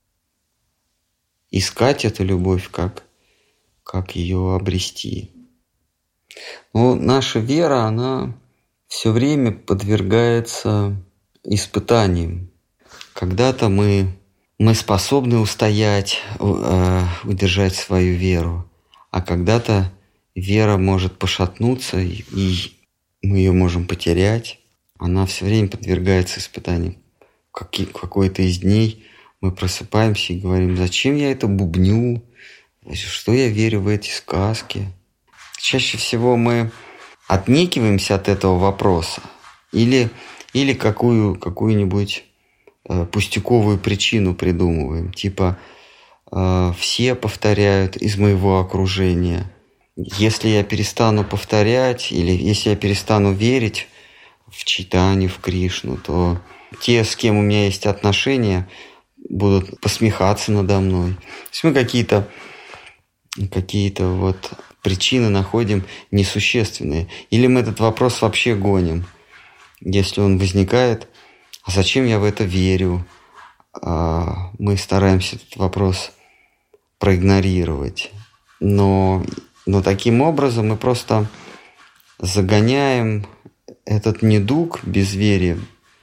искать эту любовь, как, как ее обрести. Но наша вера, она все время подвергается испытаниям. Когда-то мы мы способны устоять, удержать свою веру. А когда-то вера может пошатнуться, и мы ее можем потерять. Она все время подвергается испытаниям. В какой-то из дней мы просыпаемся и говорим: зачем я это бубню? Что я верю в эти сказки? Чаще всего мы отнекиваемся от этого вопроса или, или какую, какую-нибудь э, пустяковую причину придумываем. Типа э, все повторяют из моего окружения. Если я перестану повторять или если я перестану верить в Чайтанью, в Кришну, то те, с кем у меня есть отношения, будут посмехаться надо мной. То есть мы какие-то, какие-то вот причины находим несущественные. Или мы этот вопрос вообще гоним. Если он возникает, а зачем я в это верю? Мы стараемся этот вопрос проигнорировать. Но, но таким образом мы просто загоняем этот недуг безверия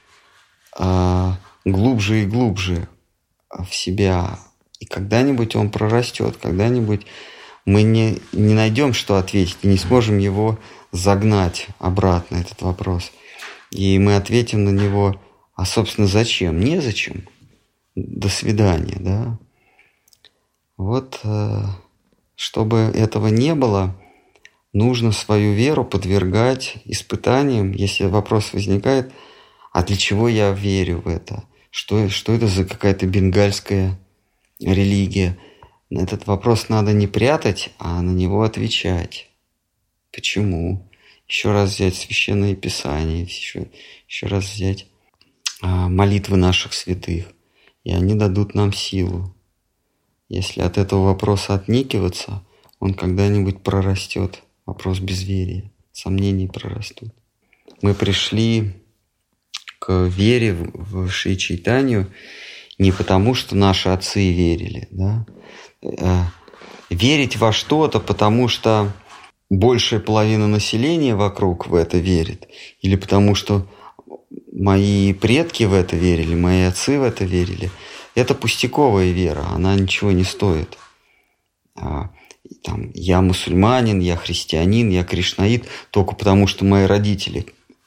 глубже и глубже в себя. И когда-нибудь он прорастет, когда-нибудь мы не, не найдем, что ответить, и не сможем его загнать обратно, этот вопрос. И мы ответим на него: а, собственно, зачем? Незачем. До свидания, да? Вот, чтобы этого не было, нужно свою веру подвергать испытаниям. Если вопрос возникает: а для чего я верю в это? Что, что это за какая-то бенгальская религия? На этот вопрос надо не прятать, а на него отвечать. Почему? Еще раз взять Священное Писание, еще, еще раз взять а, молитвы наших святых, и они дадут нам силу. Если от этого вопроса отнекиваться, он когда-нибудь прорастет. Вопрос безверия, сомнений прорастут. Мы пришли к вере в Шри Чайтанью не потому, что наши отцы верили, да? Верить во что-то, потому что большая половина населения вокруг в это верит, или потому что мои предки в это верили, мои отцы в это верили, это пустяковая вера, она ничего не стоит. Там, я мусульманин, я христианин, я кришнаит, только потому что мои родители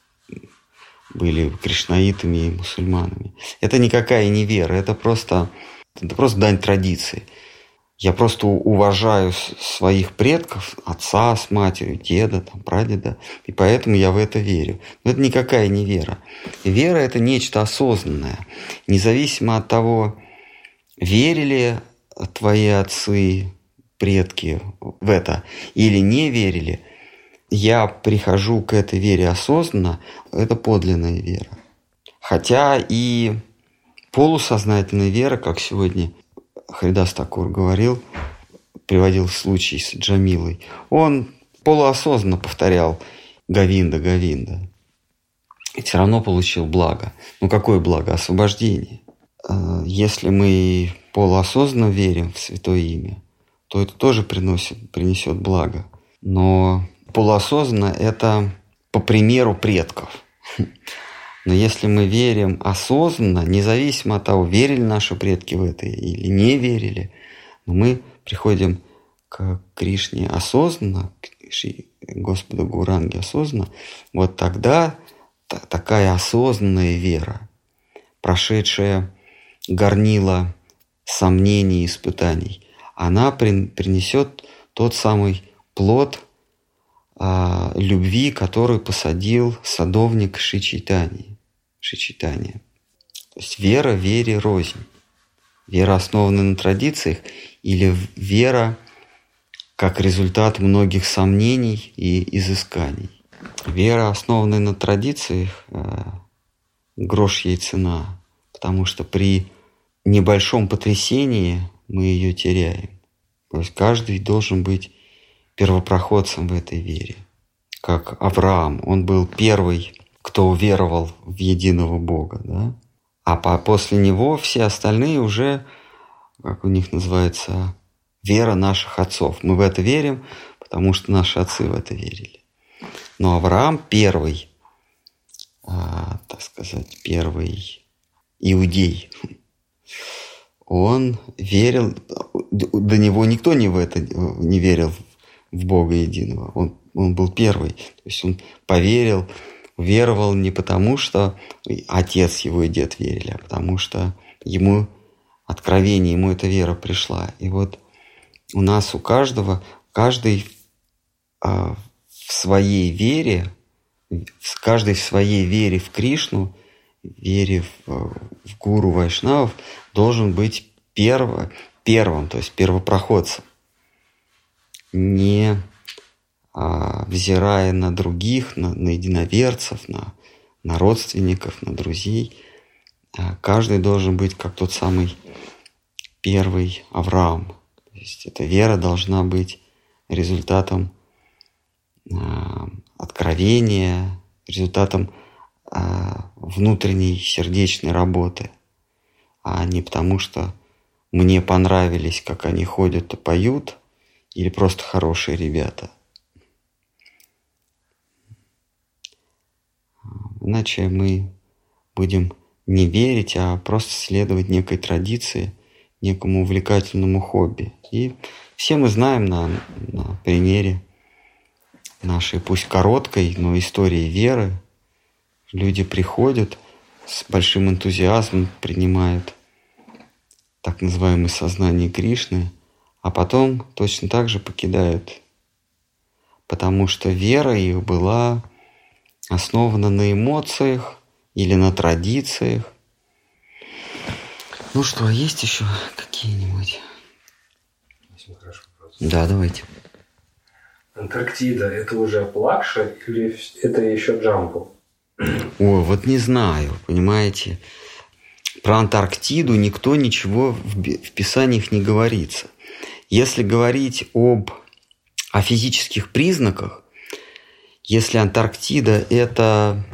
были кришнаитами и мусульманами. Это никакая не вера, это просто, это просто дань традиции. Я просто уважаю своих предков, отца с матерью, деда, там, прадеда, и поэтому я в это верю. Но это никакая не вера. Вера – это нечто осознанное. Независимо от того, верили твои отцы, предки в это или не верили, я прихожу к этой вере осознанно, это подлинная вера. Хотя и полусознательная вера, как сегодня Харидас Такур говорил, приводил случай с Джамилой, он полуосознанно повторял «Говинда, Говинда». И все равно получил благо. Ну какое благо? Освобождение. Если мы полуосознанно верим в Святое Имя, то это тоже приносит, принесет благо. Но полуосознанно это по примеру предков. Но если мы верим осознанно, независимо от того, верили наши предки в это или не верили, мы приходим к Кришне осознанно, к Господу Гауранге осознанно, вот тогда такая осознанная вера, прошедшая горнило сомнений и испытаний, она принесет тот самый плод а, любви, который посадил садовник Шри Чайтаньи. Шри Чайтанья. То есть вера вере рознь. Вера, основанная на традициях, или вера как результат многих сомнений и изысканий. Вера, основанная на традициях, грош ей цена, потому что при небольшом потрясении мы ее теряем. То есть каждый должен быть первопроходцем в этой вере. Как Авраам, он был первый, кто уверовал в единого Бога, да? А по- после него все остальные уже, как у них называется, вера наших отцов. Мы в это верим, потому что наши отцы в это верили. Но Авраам первый, а, так сказать, первый иудей. он верил, до него никто не в это не верил, в Бога единого. Он, он был первый. То есть он поверил, веровал не потому, что отец его и дед верили, а потому что ему откровение, ему эта вера пришла. И вот у нас у каждого, каждый а, в своей вере, каждый в своей вере в Кришну, вере в, в гуру вайшнавов, должен быть перво, первым, то есть первопроходцем, не а, взирая на других, на, на единоверцев, на, на родственников, на друзей. А каждый должен быть как тот самый первый Авраам. То есть эта вера должна быть результатом а, откровения, результатом а, внутренней сердечной работы, а не потому, что мне понравились, как они ходят и поют, или просто хорошие ребята. Иначе мы будем не верить, а просто следовать некой традиции, некому увлекательному хобби. И все мы знаем на, на примере нашей, пусть короткой, но истории веры, люди приходят с большим энтузиазмом, принимают так называемое сознание Кришны, а потом точно так же покидают, потому что вера их была основана на эмоциях или на традициях. Ну что, есть еще какие-нибудь? Очень хороший вопрос. Да, давайте. Антарктида – это уже Аплакша или это еще Джамбу? Ой, вот не знаю, понимаете. Про Антарктиду никто ничего в, в писаниях не говорится. Если говорить об, о физических признаках, если Антарктида – это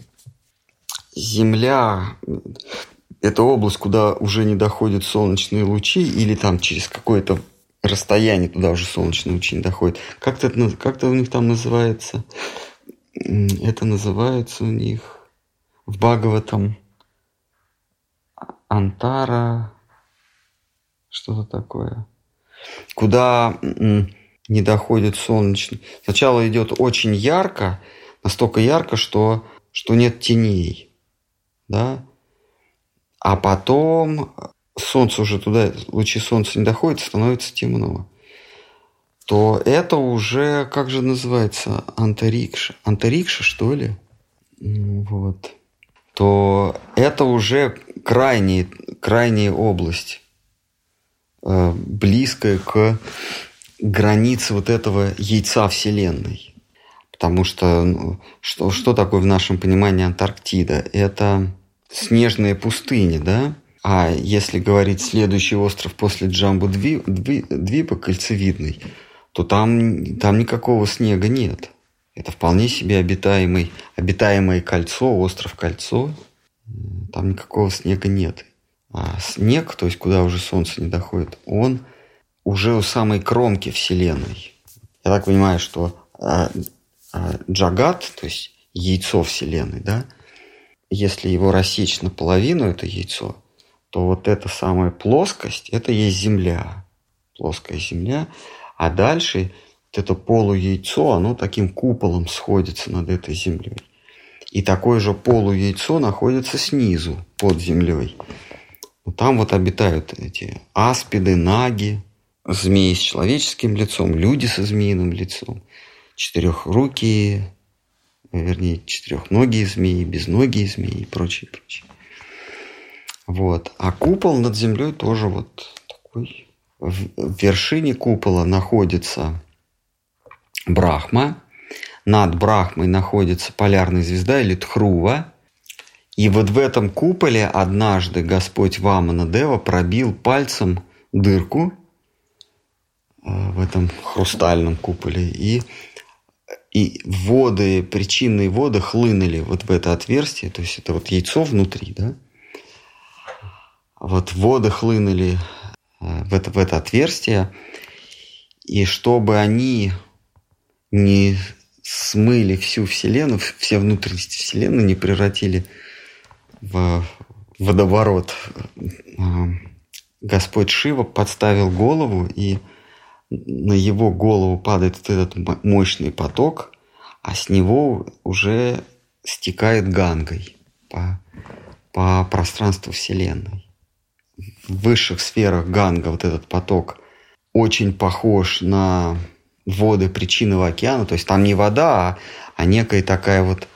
Земля, это область, куда уже не доходят солнечные лучи, или там через какое-то расстояние туда уже солнечные лучи не доходят. Как-то, это, как-то у них там называется. Это называется у них в Бхагаватам Антара, что-то такое. Куда не доходит солнечный. Сначала идет очень ярко, настолько ярко, что, что нет теней. Да? А потом солнце уже туда, лучи солнца не доходят, становится темно. То это уже, как же называется, антарикша. Антарикша, что ли? Вот. То это уже крайняя, крайняя область, близкая к границе вот этого яйца Вселенной. Потому что, ну, что, что такое в нашем понимании Антарктида? Это снежная пустыня, да? А если говорить следующий остров после Джамбу-Двипа, кольцевидный, то там, там никакого снега нет. Это вполне себе обитаемый, обитаемое кольцо, остров-кольцо. Там никакого снега нет. А снег, то есть куда уже солнце не доходит, он уже у самой кромки Вселенной. Я так понимаю, что а, а, Джагат, то есть яйцо Вселенной, да, если его рассечь наполовину, это яйцо, то вот эта самая плоскость, это есть Земля. Плоская Земля. А дальше вот это полуяйцо, оно таким куполом сходится над этой Землей. И такое же полуяйцо находится снизу, под Землей. Там вот обитают эти аспиды, наги, змеи с человеческим лицом, люди со змеиным лицом, четырехрукие, вернее, четырехногие змеи, безногие змеи и прочее, прочее. Вот. А купол над землей тоже вот такой. В вершине купола находится Брахма. Над Брахмой находится полярная звезда или Тхрува. И вот в этом куполе однажды Господь Вамана Дева пробил пальцем дырку в этом хрустальном куполе. И, и воды, причинные воды хлынули вот в это отверстие. То есть это вот яйцо внутри, да? Вот воды хлынули в это, в это отверстие. И чтобы они не смыли всю Вселенную, все внутренности Вселенной, не превратили в водоворот Господь Шива подставил голову, и на его голову падает вот этот мощный поток, а с него уже стекает Гангой по, по пространству Вселенной. В высших сферах Ганга, вот этот поток, очень похож на воды причинного океана. То есть там не вода, а, а некая такая вот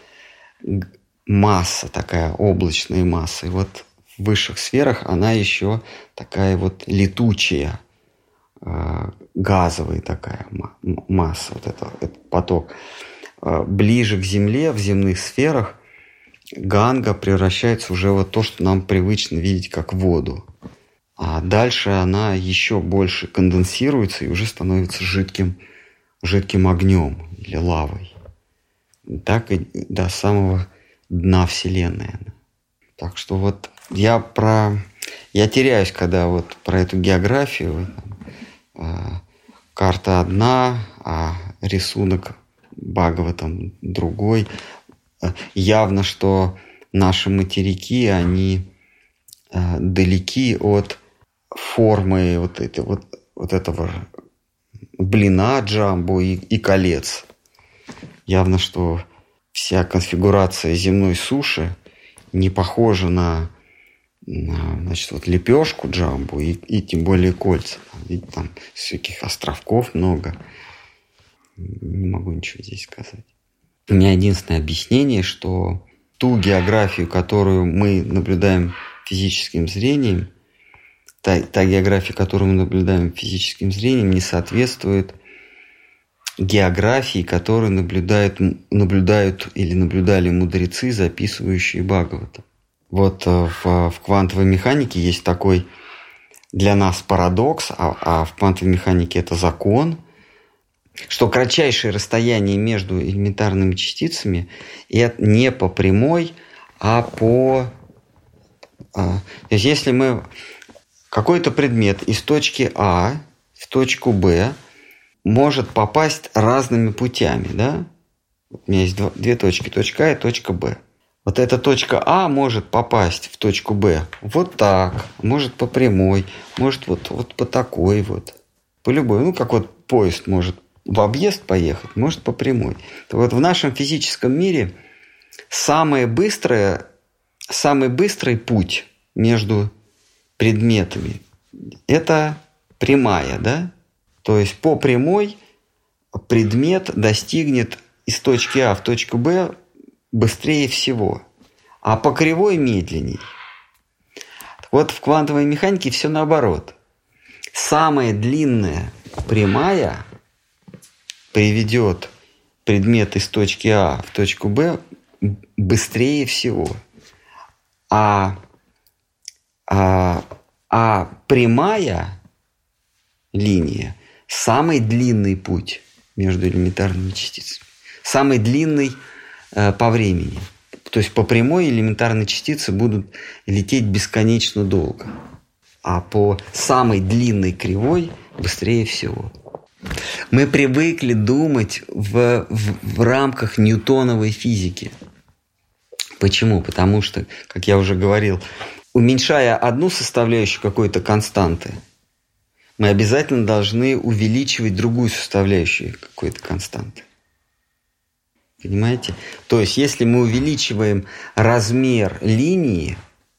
масса, такая облачная масса. И вот в высших сферах она еще такая вот летучая, э, газовая такая масса, вот это, этот поток. Э, ближе к Земле, в земных сферах, Ганга превращается уже в то, что нам привычно видеть как воду. А дальше она еще больше конденсируется и уже становится жидким, жидким огнем или лавой. Так и до самого дна Вселенной. Так что вот я про... Я теряюсь, когда вот про эту географию. Э, карта одна, а рисунок Бхагаватам другой. Явно, что наши материки, они э, далеки от формы вот, этой, вот, вот этого блина джамбо и, и колец. Явно, что вся конфигурация земной суши не похожа на, на значит, вот лепешку джамбо и, и тем более кольца. Видите, там всяких островков много. Не могу ничего здесь сказать. У меня единственное объяснение, что ту географию, которую мы наблюдаем физическим зрением, та, та география, которую мы наблюдаем физическим зрением, не соответствует географии, которую наблюдают, наблюдают или наблюдали мудрецы, записывающие Бхагаватам. Вот в, в квантовой механике есть такой для нас парадокс, а, а в квантовой механике это закон, что кратчайшее расстояние между элементарными частицами это не по прямой, а по... А, то есть если мы какой-то предмет из точки А в точку Б может попасть разными путями, да? У меня есть два, две точки, точка А и точка Б. Вот эта точка А может попасть в точку Б вот так, может по прямой, может вот, вот по такой вот, по любой. Ну, как вот поезд может в объезд поехать, может по прямой. То вот в нашем физическом мире самое быстрое, самый быстрый путь между предметами – это прямая, да? То есть по прямой предмет достигнет из точки А в точку Б быстрее всего, а по кривой медленней. Вот в квантовой механике все наоборот. Самая длинная прямая приведет предмет из точки А в точку Б быстрее всего, а, а, а прямая линия самый длинный путь между элементарными частицами. Самый длинный э, по времени. То есть по прямой элементарные частицы будут лететь бесконечно долго. А по самой длинной кривой быстрее всего. Мы привыкли думать в, в, в рамках ньютоновой физики. Почему? Потому что, как я уже говорил, уменьшая одну составляющую какой-то константы, мы обязательно должны увеличивать другую составляющую какой-то константы. Понимаете? То есть, если мы увеличиваем размер линии,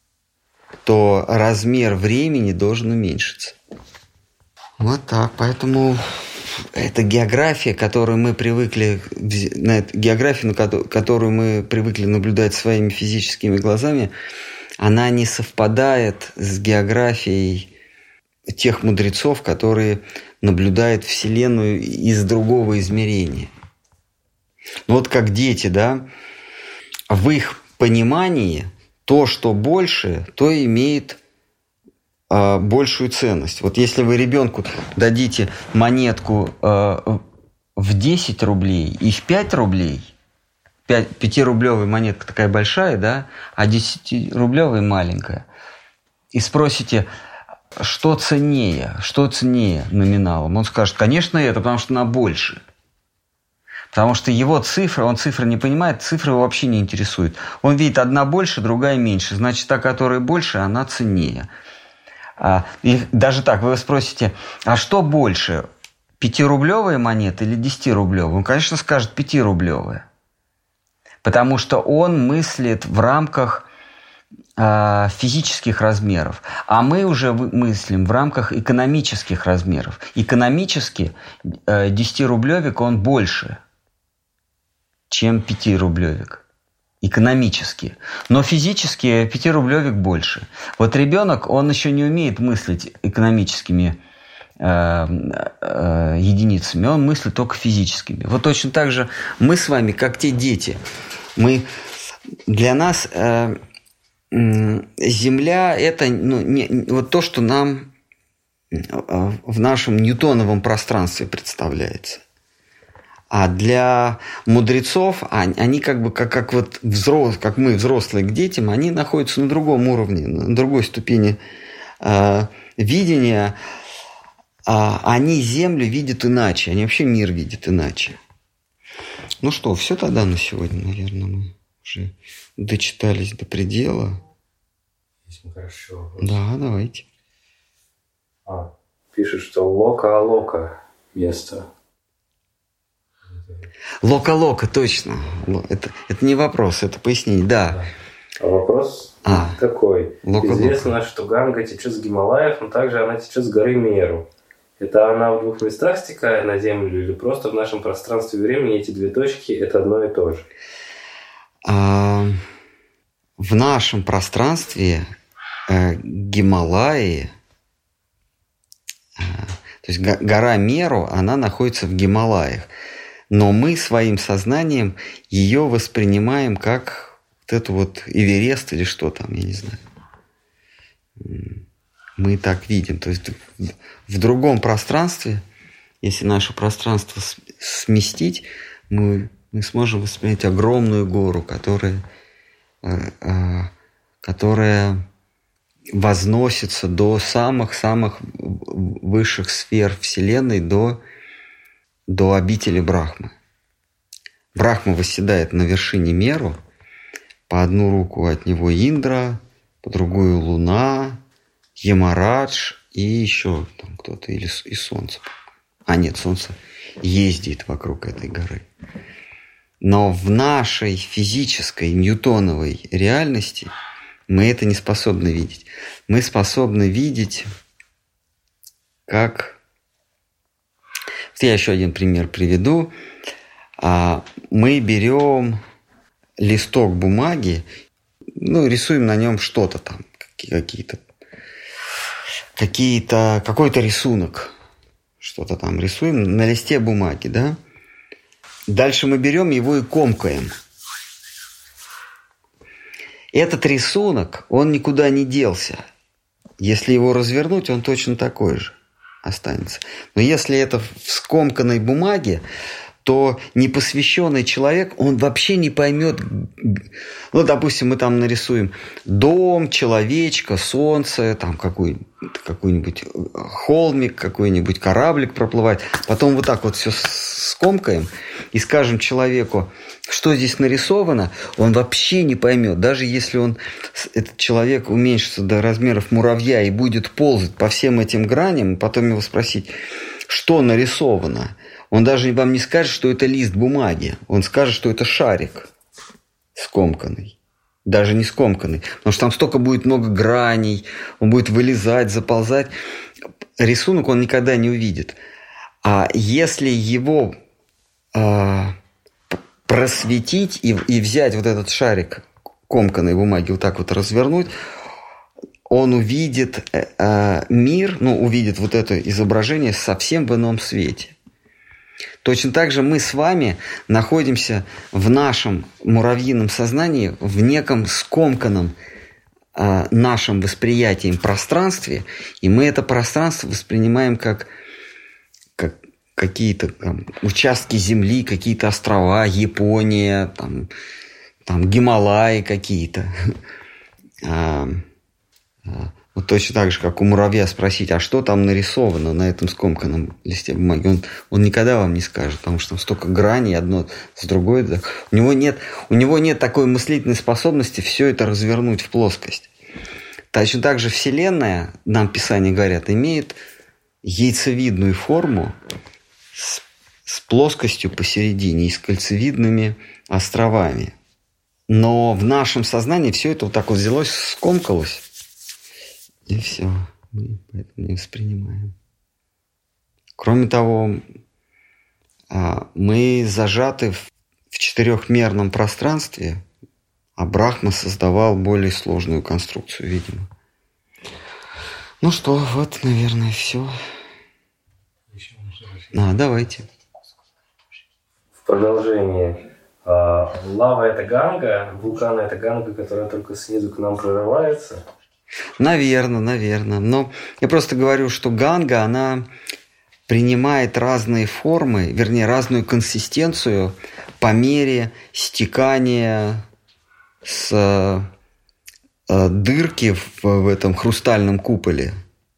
то размер времени должен уменьшиться. Вот так. Поэтому эта география, которую мы привыкли, на эту географию, которую мы привыкли наблюдать своими физическими глазами, она не совпадает с географией тех мудрецов, которые наблюдают Вселенную из другого измерения. Ну вот как дети, да, в их понимании то, что больше, то имеет э, большую ценность. Вот если вы ребенку дадите монетку э, в десять рублей и в пять рублей, пятирублевая монетка такая большая, да, а десятирублевая маленькая, и спросите, что ценнее, что ценнее номиналом, он скажет, конечно, это, потому что она больше. Потому что его цифра, он цифры не понимает, цифры его вообще не интересуют. Он видит, одна больше, другая меньше. Значит, та, которая больше, она ценнее. А, и даже так, вы спросите, а что больше, пятирублевые монеты или десятирублевые? Он, конечно, скажет пятирублевые. Потому что он мыслит в рамках э, физических размеров. А мы уже мыслим в рамках экономических размеров. Экономически э, десятирублевик, он больше, чем пятирублевик. Экономически. Но физически пятирублевик больше. Вот ребенок, он еще не умеет мыслить экономическими э, э, единицами. Он мыслит только физическими. Вот точно так же мы с вами, как те дети. Мы, для нас э, э, Земля – это ну, не, вот то, что нам в нашем ньютоновом пространстве представляется. А для мудрецов, они как бы, как, как, вот взрос, как мы, взрослые к детям, они находятся на другом уровне, на другой ступени э, видения. А они Землю видят иначе, они вообще мир видят иначе. Ну что, все тогда на сегодня, наверное, мы уже дочитались до предела. Очень хорошо. Да, давайте. А, пишет, что лока-лока место. Лока-лока, точно. Это, это не вопрос, это пояснение, да. А вопрос а, такой. Лока-лока. Известно, что Ганга течет с Гималаев, но также она течет с горы Меру. Это она в двух местах стекает на Землю или просто в нашем пространстве и времени эти две точки – это одно и то же? А, в нашем пространстве э, Гималаи, э, то есть гора Меру, она находится в Гималаях. Но мы своим сознанием ее воспринимаем как вот эту вот Эверест или что там, я не знаю. Мы так видим. То есть в другом пространстве, если наше пространство сместить, мы, мы сможем воспринять огромную гору, которая, которая возносится до самых-самых высших сфер Вселенной, до до обители Брахмы. Брахма восседает на вершине Меру, по одну руку от него Индра, по другую Луна, Ямарадж и еще там кто-то, или и Солнце. А нет, Солнце ездит вокруг этой горы. Но в нашей физической ньютоновой реальности мы это не способны видеть. Мы способны видеть, как... Я еще один пример приведу. Мы берем листок бумаги, ну, рисуем на нем что-то там, какие-то, какие-то, какой-то рисунок, что-то там рисуем на листе бумаги, да? Дальше мы берем его и комкаем. Этот рисунок, он никуда не делся. Если его развернуть, он точно такой же останется. Но если это в скомканной бумаге, то непосвященный человек, он вообще не поймет. Ну, допустим, мы там нарисуем дом, человечка, солнце, там какой, какой-нибудь холмик, какой-нибудь кораблик проплывает. Потом вот так вот все скомкаем и скажем человеку, что здесь нарисовано, он вообще не поймет. Даже если он, этот человек уменьшится до размеров муравья и будет ползать по всем этим граням, потом его спросить, что нарисовано, он даже вам не скажет, что это лист бумаги. Он скажет, что это шарик скомканный. Даже не скомканный. Потому что там столько будет много граней, он будет вылезать, заползать. Рисунок он никогда не увидит. А если его... А, просветить и, и взять вот этот шарик комканной бумаги, вот так вот развернуть, он увидит э, мир, ну, увидит вот это изображение совсем в ином свете. Точно так же мы с вами находимся в нашем муравьином сознании в неком скомканном э, нашим восприятием пространстве, и мы это пространство воспринимаем как, как какие-то там участки земли, какие-то острова, Япония, там, там Гималаи какие-то. А, а, вот точно так же, как у муравья спросить, а что там нарисовано на этом скомканном листе бумаги, он, он никогда вам не скажет, потому что там столько граней, одно с другой. Да. У него нет, у него нет такой мыслительной способности все это развернуть в плоскость. Точно так же Вселенная, нам Писания говорят, имеет яйцевидную форму с, с плоскостью посередине и с кольцевидными островами. Но в нашем сознании все это вот так вот взялось, скомкалось, и все. Мы поэтому не воспринимаем. Кроме того, мы зажаты в четырехмерном пространстве, а Брахма создавал более сложную конструкцию, видимо. Ну что, вот, наверное, все. А, давайте. В продолжение. Лава – это Ганга, вулканы – это Ганга, которая только снизу к нам прорывается. Наверное, наверное. Но я просто говорю, что Ганга, она принимает разные формы, вернее, разную консистенцию по мере стекания с э, дырки в, в этом хрустальном куполе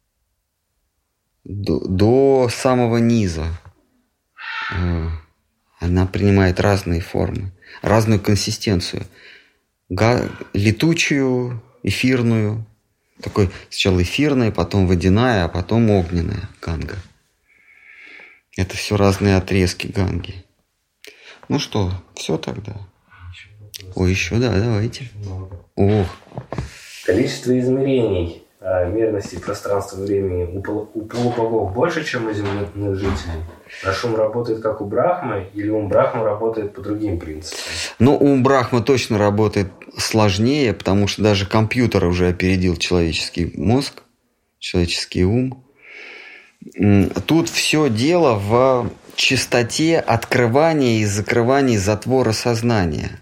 до, до самого низа. Э, она принимает разные формы, разную консистенцию. Га- летучую, эфирную. Такой сначала эфирная, потом водяная, а потом огненная Ганга. Это все разные отрезки Ганги. Ну что, все тогда. О, еще, да, давайте. Ох. Количество измерений мерности пространства времени у, пол, у полубогов больше, чем у земных жителей? А шум работает как у Брахмы, или ум Брахмы работает по другим принципам? Ну, ум Брахмы точно работает сложнее, потому что даже компьютер уже опередил человеческий мозг, человеческий ум. Тут все дело в частоте открывания и закрывания затвора сознания.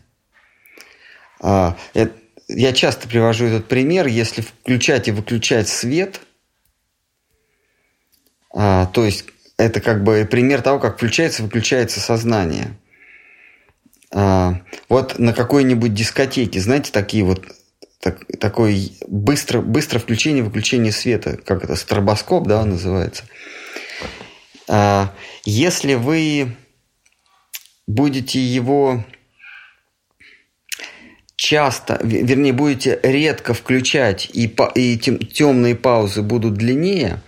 Я часто привожу этот пример. Если включать и выключать свет, то есть это как бы пример того, как включается и выключается сознание. Вот на какой-нибудь дискотеке, знаете, такие вот так, такое быстро, быстро включение-выключение света, как это, стробоскоп, да, называется. Если вы будете его часто, вернее, будете редко включать, и, и темные паузы будут длиннее,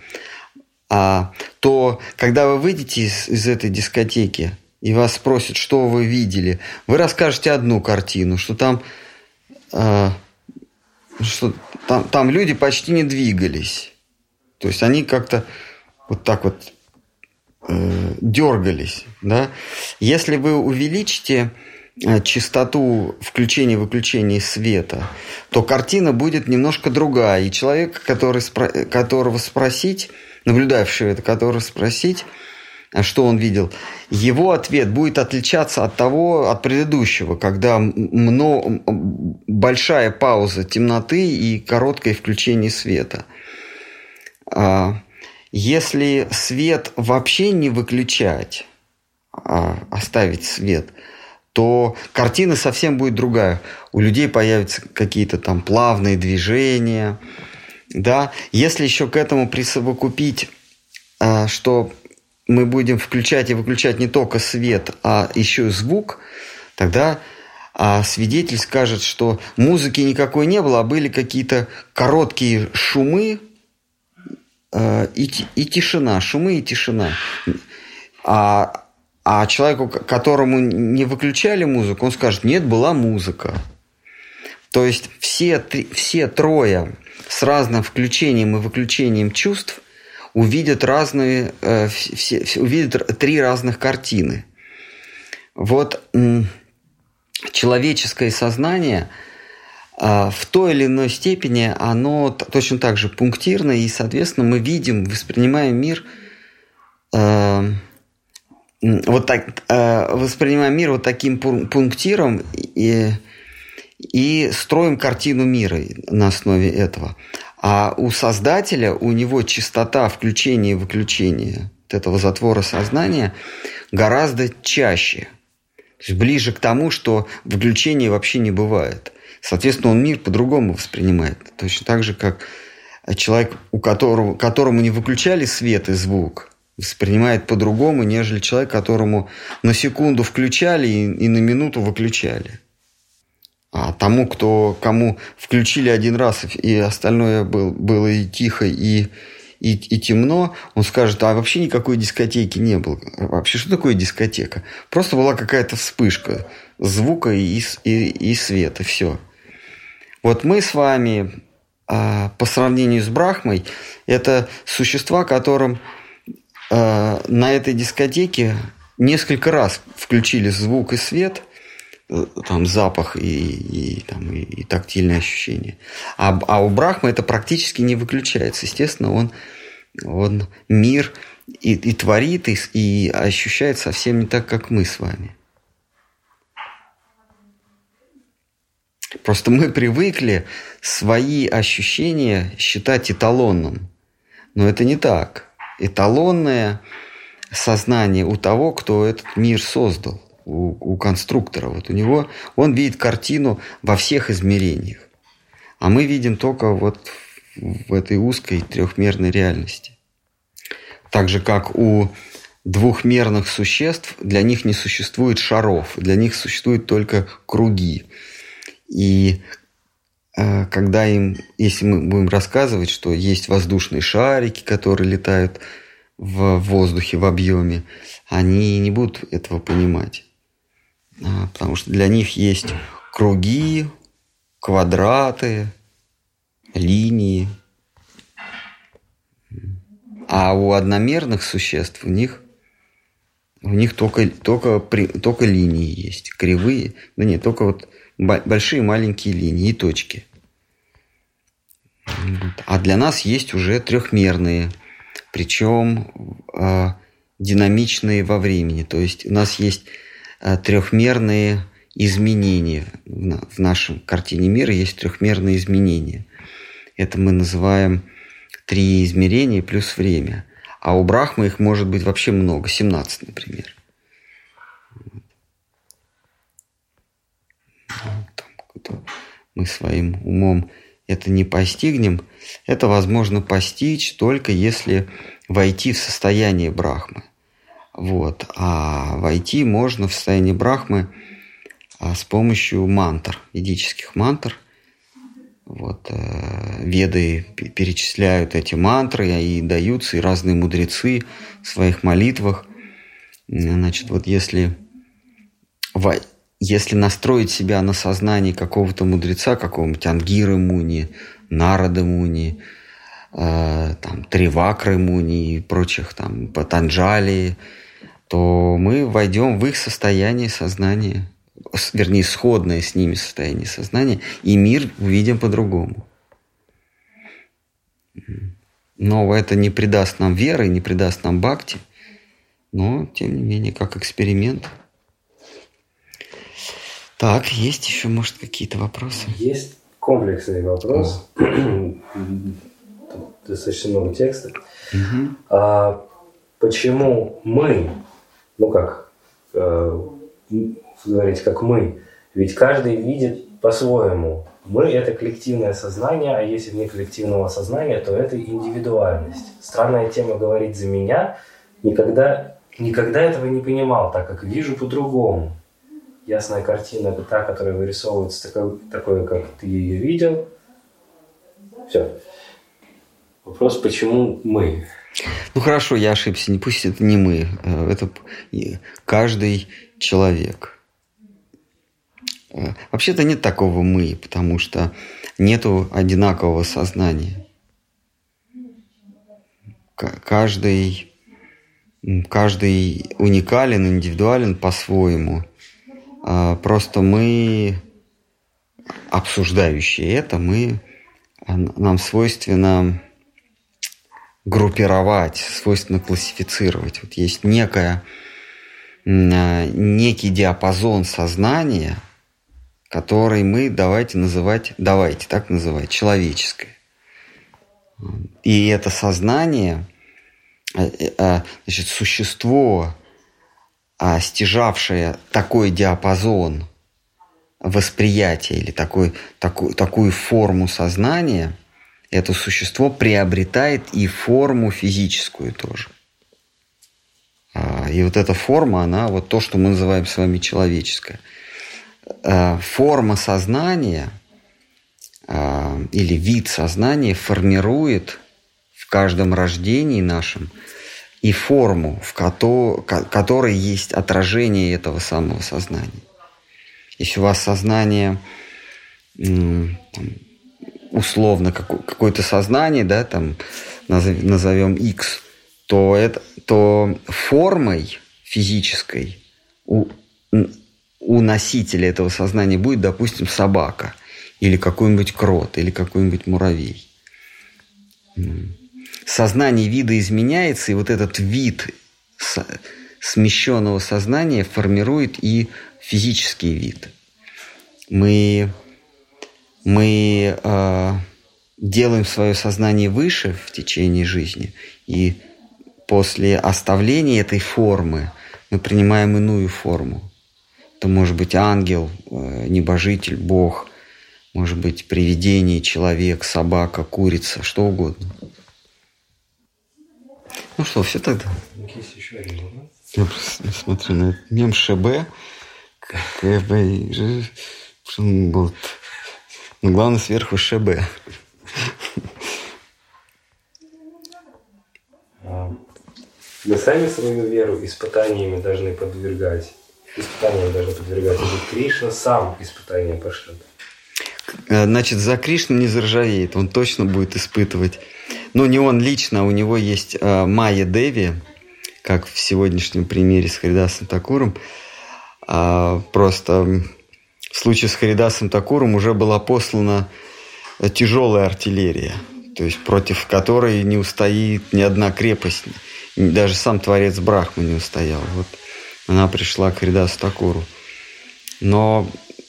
то когда вы выйдете из, из этой дискотеки, и вас спросят, что вы видели, вы расскажете одну картину, что там... что там, там люди почти не двигались. То есть они как-то вот так вот э, дергались. Да? Если вы увеличите э, частоту включения-выключения света, то картина будет немножко другая. И человек, который, которого спросить, наблюдавшего это, которого спросить, что он видел, его ответ будет отличаться от того, от предыдущего, когда много, большая пауза темноты и короткое включение света. Если свет вообще не выключать, а оставить свет, то картина совсем будет другая. У людей появятся какие-то там плавные движения. Да? Если еще к этому присовокупить, что мы будем включать и выключать не только свет, а еще и звук, тогда а, свидетель скажет, что музыки никакой не было, а были какие-то короткие шумы э, и, и тишина, шумы и тишина. А, а человеку, которому не выключали музыку, он скажет, нет, была музыка. То есть все, все трое с разным включением и выключением чувств увидят разные, э, все, все, увидят три разных картины. Вот м, человеческое сознание э, в той или иной степени, оно точно так же пунктирно, и, соответственно, мы видим, воспринимаем мир, э, вот так, э, воспринимаем мир вот таким пунктиром и, и строим картину мира на основе этого. А у создателя, у него частота включения и выключения вот этого затвора сознания гораздо чаще. То есть ближе к тому, что выключения вообще не бывает. Соответственно, он мир по-другому воспринимает. Точно так же, как человек, у которого, которому не выключали свет и звук, воспринимает по-другому, нежели человек, которому на секунду включали и, и на минуту выключали. А тому, кто, кому включили один раз, и остальное был, было и тихо, и, и, и темно, он скажет, а вообще никакой дискотеки не было. Вообще, что такое дискотека? Просто была какая-то вспышка звука и, и, и света, все. Вот мы с вами, по сравнению с Брахмой, это существа, которым на этой дискотеке несколько раз включили звук и свет, там запах и, и, там, и, и тактильные ощущения. А, а у Брахмы это практически не выключается. Естественно, он, он мир и, и творит, и, и ощущает совсем не так, как мы с вами. Просто мы привыкли свои ощущения считать эталонным. Но это не так. Эталонное сознание у того, кто этот мир создал. У, у конструктора. Вот у него, он видит картину во всех измерениях. А мы видим только вот в этой узкой трехмерной реальности. Так же, как у двухмерных существ, для них не существует шаров. Для них существуют только круги. И э, когда им, если мы будем рассказывать, что есть воздушные шарики, которые летают в воздухе, в объеме, они не будут этого понимать. Потому что для них есть круги, квадраты, линии. А у одномерных существ у них, у них только, только, только линии есть, кривые. Да нет, только вот большие маленькие линии и точки. А для нас есть уже трехмерные, причем э, динамичные во времени. То есть у нас есть трехмерные изменения. В нашей картине мира есть трехмерные изменения. Это мы называем три измерения плюс время. А у Брахмы их может быть вообще много. семнадцать, например. Мы своим умом это не постигнем. Это возможно постичь только если войти в состояние Брахмы. Вот. А войти можно в состояние Брахмы с помощью мантр, ведических мантр. Вот. Веды перечисляют эти мантры, и даются и разные мудрецы в своих молитвах. Значит, вот если, если настроить себя на сознание какого-то мудреца, какого-нибудь Ангиры Муни, Нарады Муни, там, Тривакры Муни и прочих, там, Патанджали, то мы войдем в их состояние сознания, вернее, сходное с ними состояние сознания, и мир увидим по-другому. Но это не придаст нам веры, не придаст нам бхакти, но, тем не менее, как эксперимент. Так, есть еще, может, какие-то вопросы? Есть комплексный вопрос. Достаточно много текста. Угу. А почему мы, ну как, э, говорить как мы, ведь каждый видит по-своему. Мы – это коллективное сознание, а если нет коллективного сознания, то это индивидуальность. Странная тема говорить за меня. Никогда, никогда этого не понимал, так как вижу по-другому. Ясная картина – это та, которая вырисовывается такой, такой, как ты ее видел. Все. Вопрос, почему мы? Ну хорошо, я ошибся. Не пусть это не мы. Это каждый человек. Вообще-то нет такого «мы», потому что нету одинакового сознания. Каждый, каждый уникален, индивидуален по-своему. Просто мы, обсуждающие это, мы, нам свойственно группировать, свойственно классифицировать. Вот есть некая, некий диапазон сознания, который мы давайте называть, давайте так называть, человеческое. И это сознание, значит, существо, стяжавшее такой диапазон восприятия или такой, такую, такую форму сознания, это существо приобретает и форму физическую тоже. И вот эта форма, она вот то, что мы называем с вами человеческое. э, форма сознания э, или вид сознания формирует в каждом рождении нашем и форму, в кото- которой есть отражение этого самого сознания. Если у вас сознание, условно, какое-то сознание, да, там, назовем X, то, это, то формой физической у, у носителя этого сознания будет, допустим, собака, или какой-нибудь крот, или какой-нибудь муравей. Сознание вида изменяется, и вот этот вид смещенного сознания формирует и физический вид. Мы, мы э, делаем свое сознание выше в течение жизни, и после оставления этой формы мы принимаем иную форму. Это может быть ангел, э, небожитель, Бог, может быть привидение, человек, собака, курица, что угодно. Ну что, все тогда? Есть еще один, да? Я просто смотрю на этот мем ШБ. КБ. Был... Но главное сверху ШБ. Мы сами свою веру испытаниями должны подвергать. Испытаниям должны подвергать. Или Кришна сам испытания пошлет. Значит, за Кришну не заржавеет. Он точно будет испытывать. Ну, не он лично, а у него есть э, Майя Деви, как в сегодняшнем примере с Харидасом Такуром. А, просто в случае с Харидасом Такуром уже была послана тяжелая артиллерия, то есть против которой не устоит ни одна крепость, даже сам Творец Брахмы не устоял. Вот она пришла к Харидасу Такуру. Но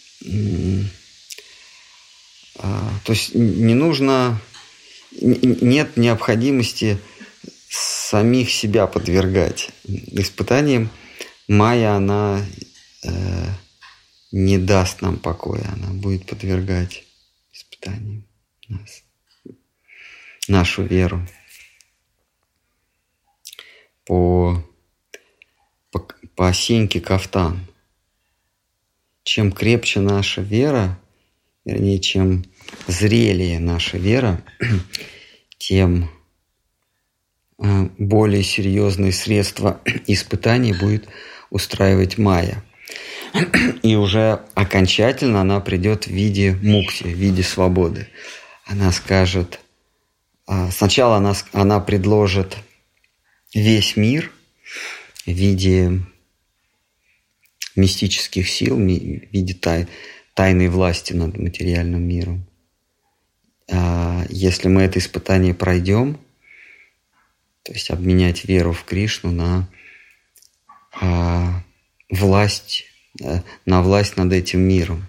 а, то есть не нужно... Нет необходимости самих себя подвергать испытаниям. Майя, она э, не даст нам покоя. Она будет подвергать испытаниям нас, нашу веру. По, по, по Сеньке Кафтан. Чем крепче наша вера, вернее, чем зрелее наша вера, тем более серьезные средства испытаний будет устраивать Майя. И уже окончательно она придет в виде мукти, в виде свободы. Она скажет, сначала она, она предложит весь мир в виде мистических сил, в виде тай, тайной власти над материальным миром. Если мы это испытание пройдем, то есть обменять веру в Кришну на а, власть, на власть над этим миром.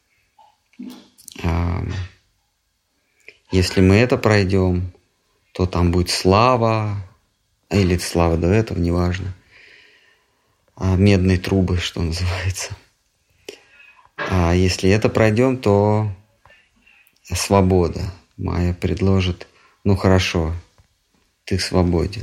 А, если мы это пройдем, то там будет слава, или слава до этого, неважно, а, медные трубы, что называется. А если это пройдем, то свобода. Майя предложит, ну хорошо, ты свободен.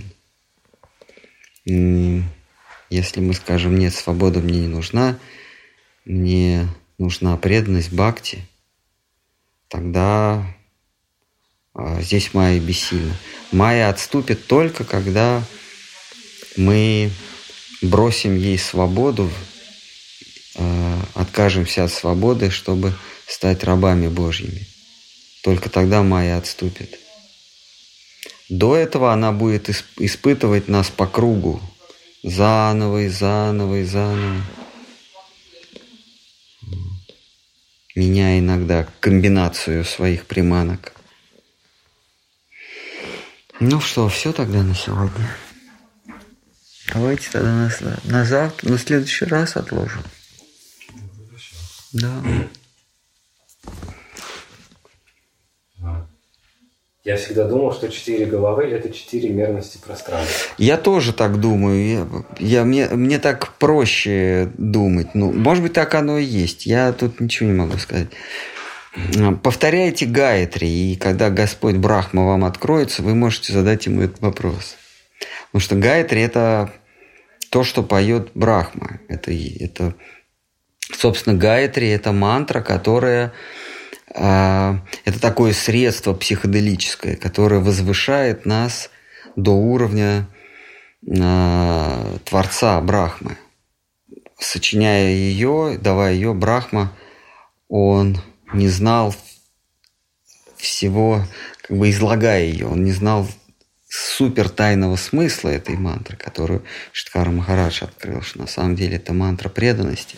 Если мы скажем, нет, свобода мне не нужна, мне нужна преданность бхакти, тогда а, здесь Майя бессильна. Майя отступит только, когда мы бросим ей свободу, а, откажемся от свободы, чтобы стать рабами Божьими. Только тогда Майя отступит. До этого она будет испытывать нас по кругу. Заново и заново и заново. Меняя иногда комбинацию своих приманок. Ну что, все тогда на сегодня. Давайте тогда на, на завтра, на следующий раз отложим. Да. Я всегда думал, что четыре головы – это четыре мерности пространства. Я тоже так думаю. Я, я, мне, мне так проще думать. Ну, может быть, так оно и есть. Я тут ничего не могу сказать. Повторяйте Гаятри, и когда Господь Брахма вам откроется, вы можете задать ему этот вопрос. Потому что Гаятри – это то, что поет Брахма. Это, это Собственно, Гайатри – это мантра, которая… Э, это такое средство психоделическое, которое возвышает нас до уровня э, Творца Брахмы. Сочиняя ее, давая ее, Брахма, он не знал всего, как бы излагая ее, он не знал супер тайного смысла этой мантры, которую Шридхар Махарадж открыл, что на самом деле это мантра преданности.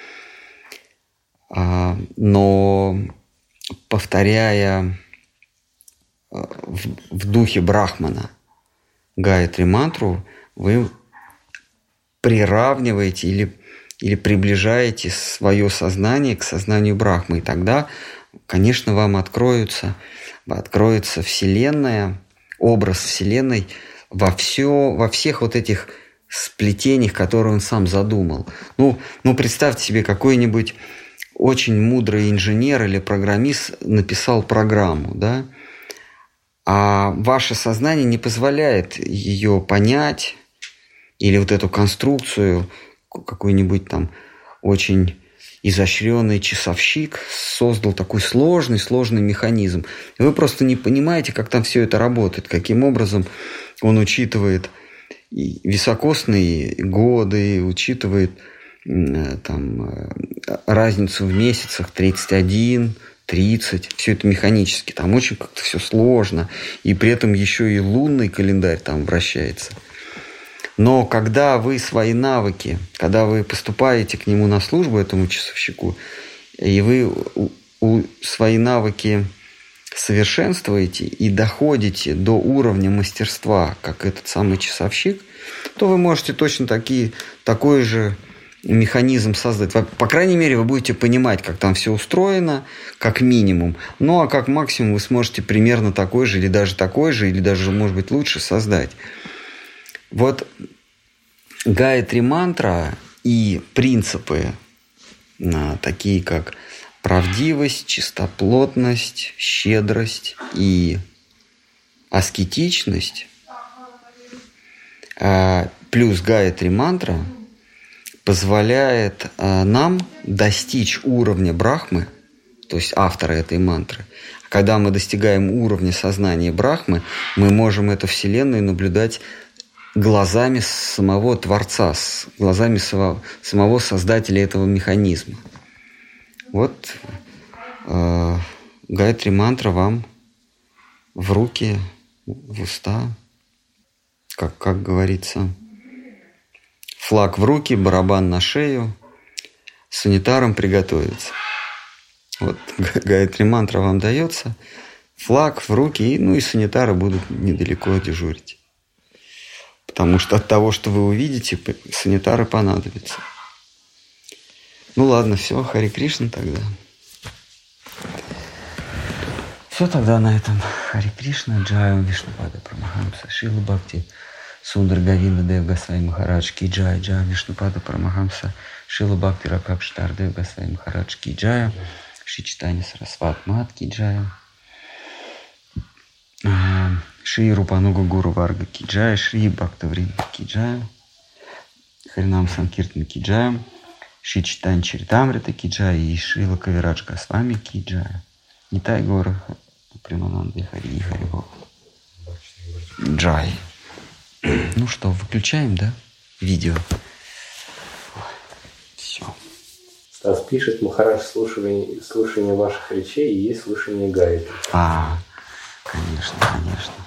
Но повторяя в, в духе Брахмана Гайатри мантру, вы приравниваете или, или приближаете свое сознание к сознанию Брахмы. И тогда, конечно, вам откроются, откроется Вселенная, образ Вселенной во, все, во всех вот этих сплетениях, которые он сам задумал. Ну, ну, представьте себе, какой-нибудь очень мудрый инженер или программист написал программу, да, а ваше сознание не позволяет ее понять, или вот эту конструкцию, какой-нибудь там очень изощренный часовщик создал такой сложный, сложный механизм. И вы просто не понимаете, как там все это работает, каким образом он учитывает и високосные годы, учитывает там разницу в месяцах тридцать один, тридцать, все это механически, там очень как-то все сложно, и при этом еще и лунный календарь там вращается. Но когда вы свои навыки, когда вы поступаете к нему на службу, этому часовщику, и вы у, у, свои навыки совершенствуете и доходите до уровня мастерства, как этот самый часовщик, то вы можете точно такие, такой же механизм создать. По крайней мере, вы будете понимать, как там все устроено, как минимум. Ну, а как максимум вы сможете примерно такой же, или даже такой же, или даже, может быть, лучше создать. Вот Гайатри мантра и принципы, такие как правдивость, чистоплотность, щедрость и аскетичность, плюс Гайатри мантра позволяет нам достичь уровня Брахмы, то есть автора этой мантры. Когда мы достигаем уровня сознания Брахмы, мы можем эту Вселенную наблюдать глазами самого Творца, с глазами самого, самого создателя этого механизма. Вот э, Гайатри мантра вам в руки, в уста, как, как говорится, флаг в руки, барабан на шею, санитарам приготовиться. Вот Гайатри мантра вам дается, флаг в руки, и, ну и санитары будут недалеко дежурить. Потому что от того, что вы увидите, санитары понадобятся. Ну ладно, все, Харе Кришна тогда. Все тогда на этом. Харе Кришна, Джай Вишнупада Парамахамса, Шрила Бхакти Сундар Говинда Дев Госвами Махарадж Ки Джай, Джай Вишнупада Парамахамса, Шрила Бхакти Ракапштар Дев Госвами Махарадж Ки Джай, Шри Чайтанья Сарасват Мат Ки Джай, Шри Рупануга Гуру Варга Ки Джай, Шри Бхактавринда Ки Джай, Харинам Санкиртан Ки Джай, Шри Чайтанья Чаритамрита Ки Джай и Шрила Кавирадж Госвами Ки Джай. Нитай Гора Примананда Хари Хари Бог. Джай. Ну что, выключаем, да? Видео. Все. Стас пишет, Махарадж, слушание, слушание ваших речей и есть слушание Гайатри. А, конечно, конечно.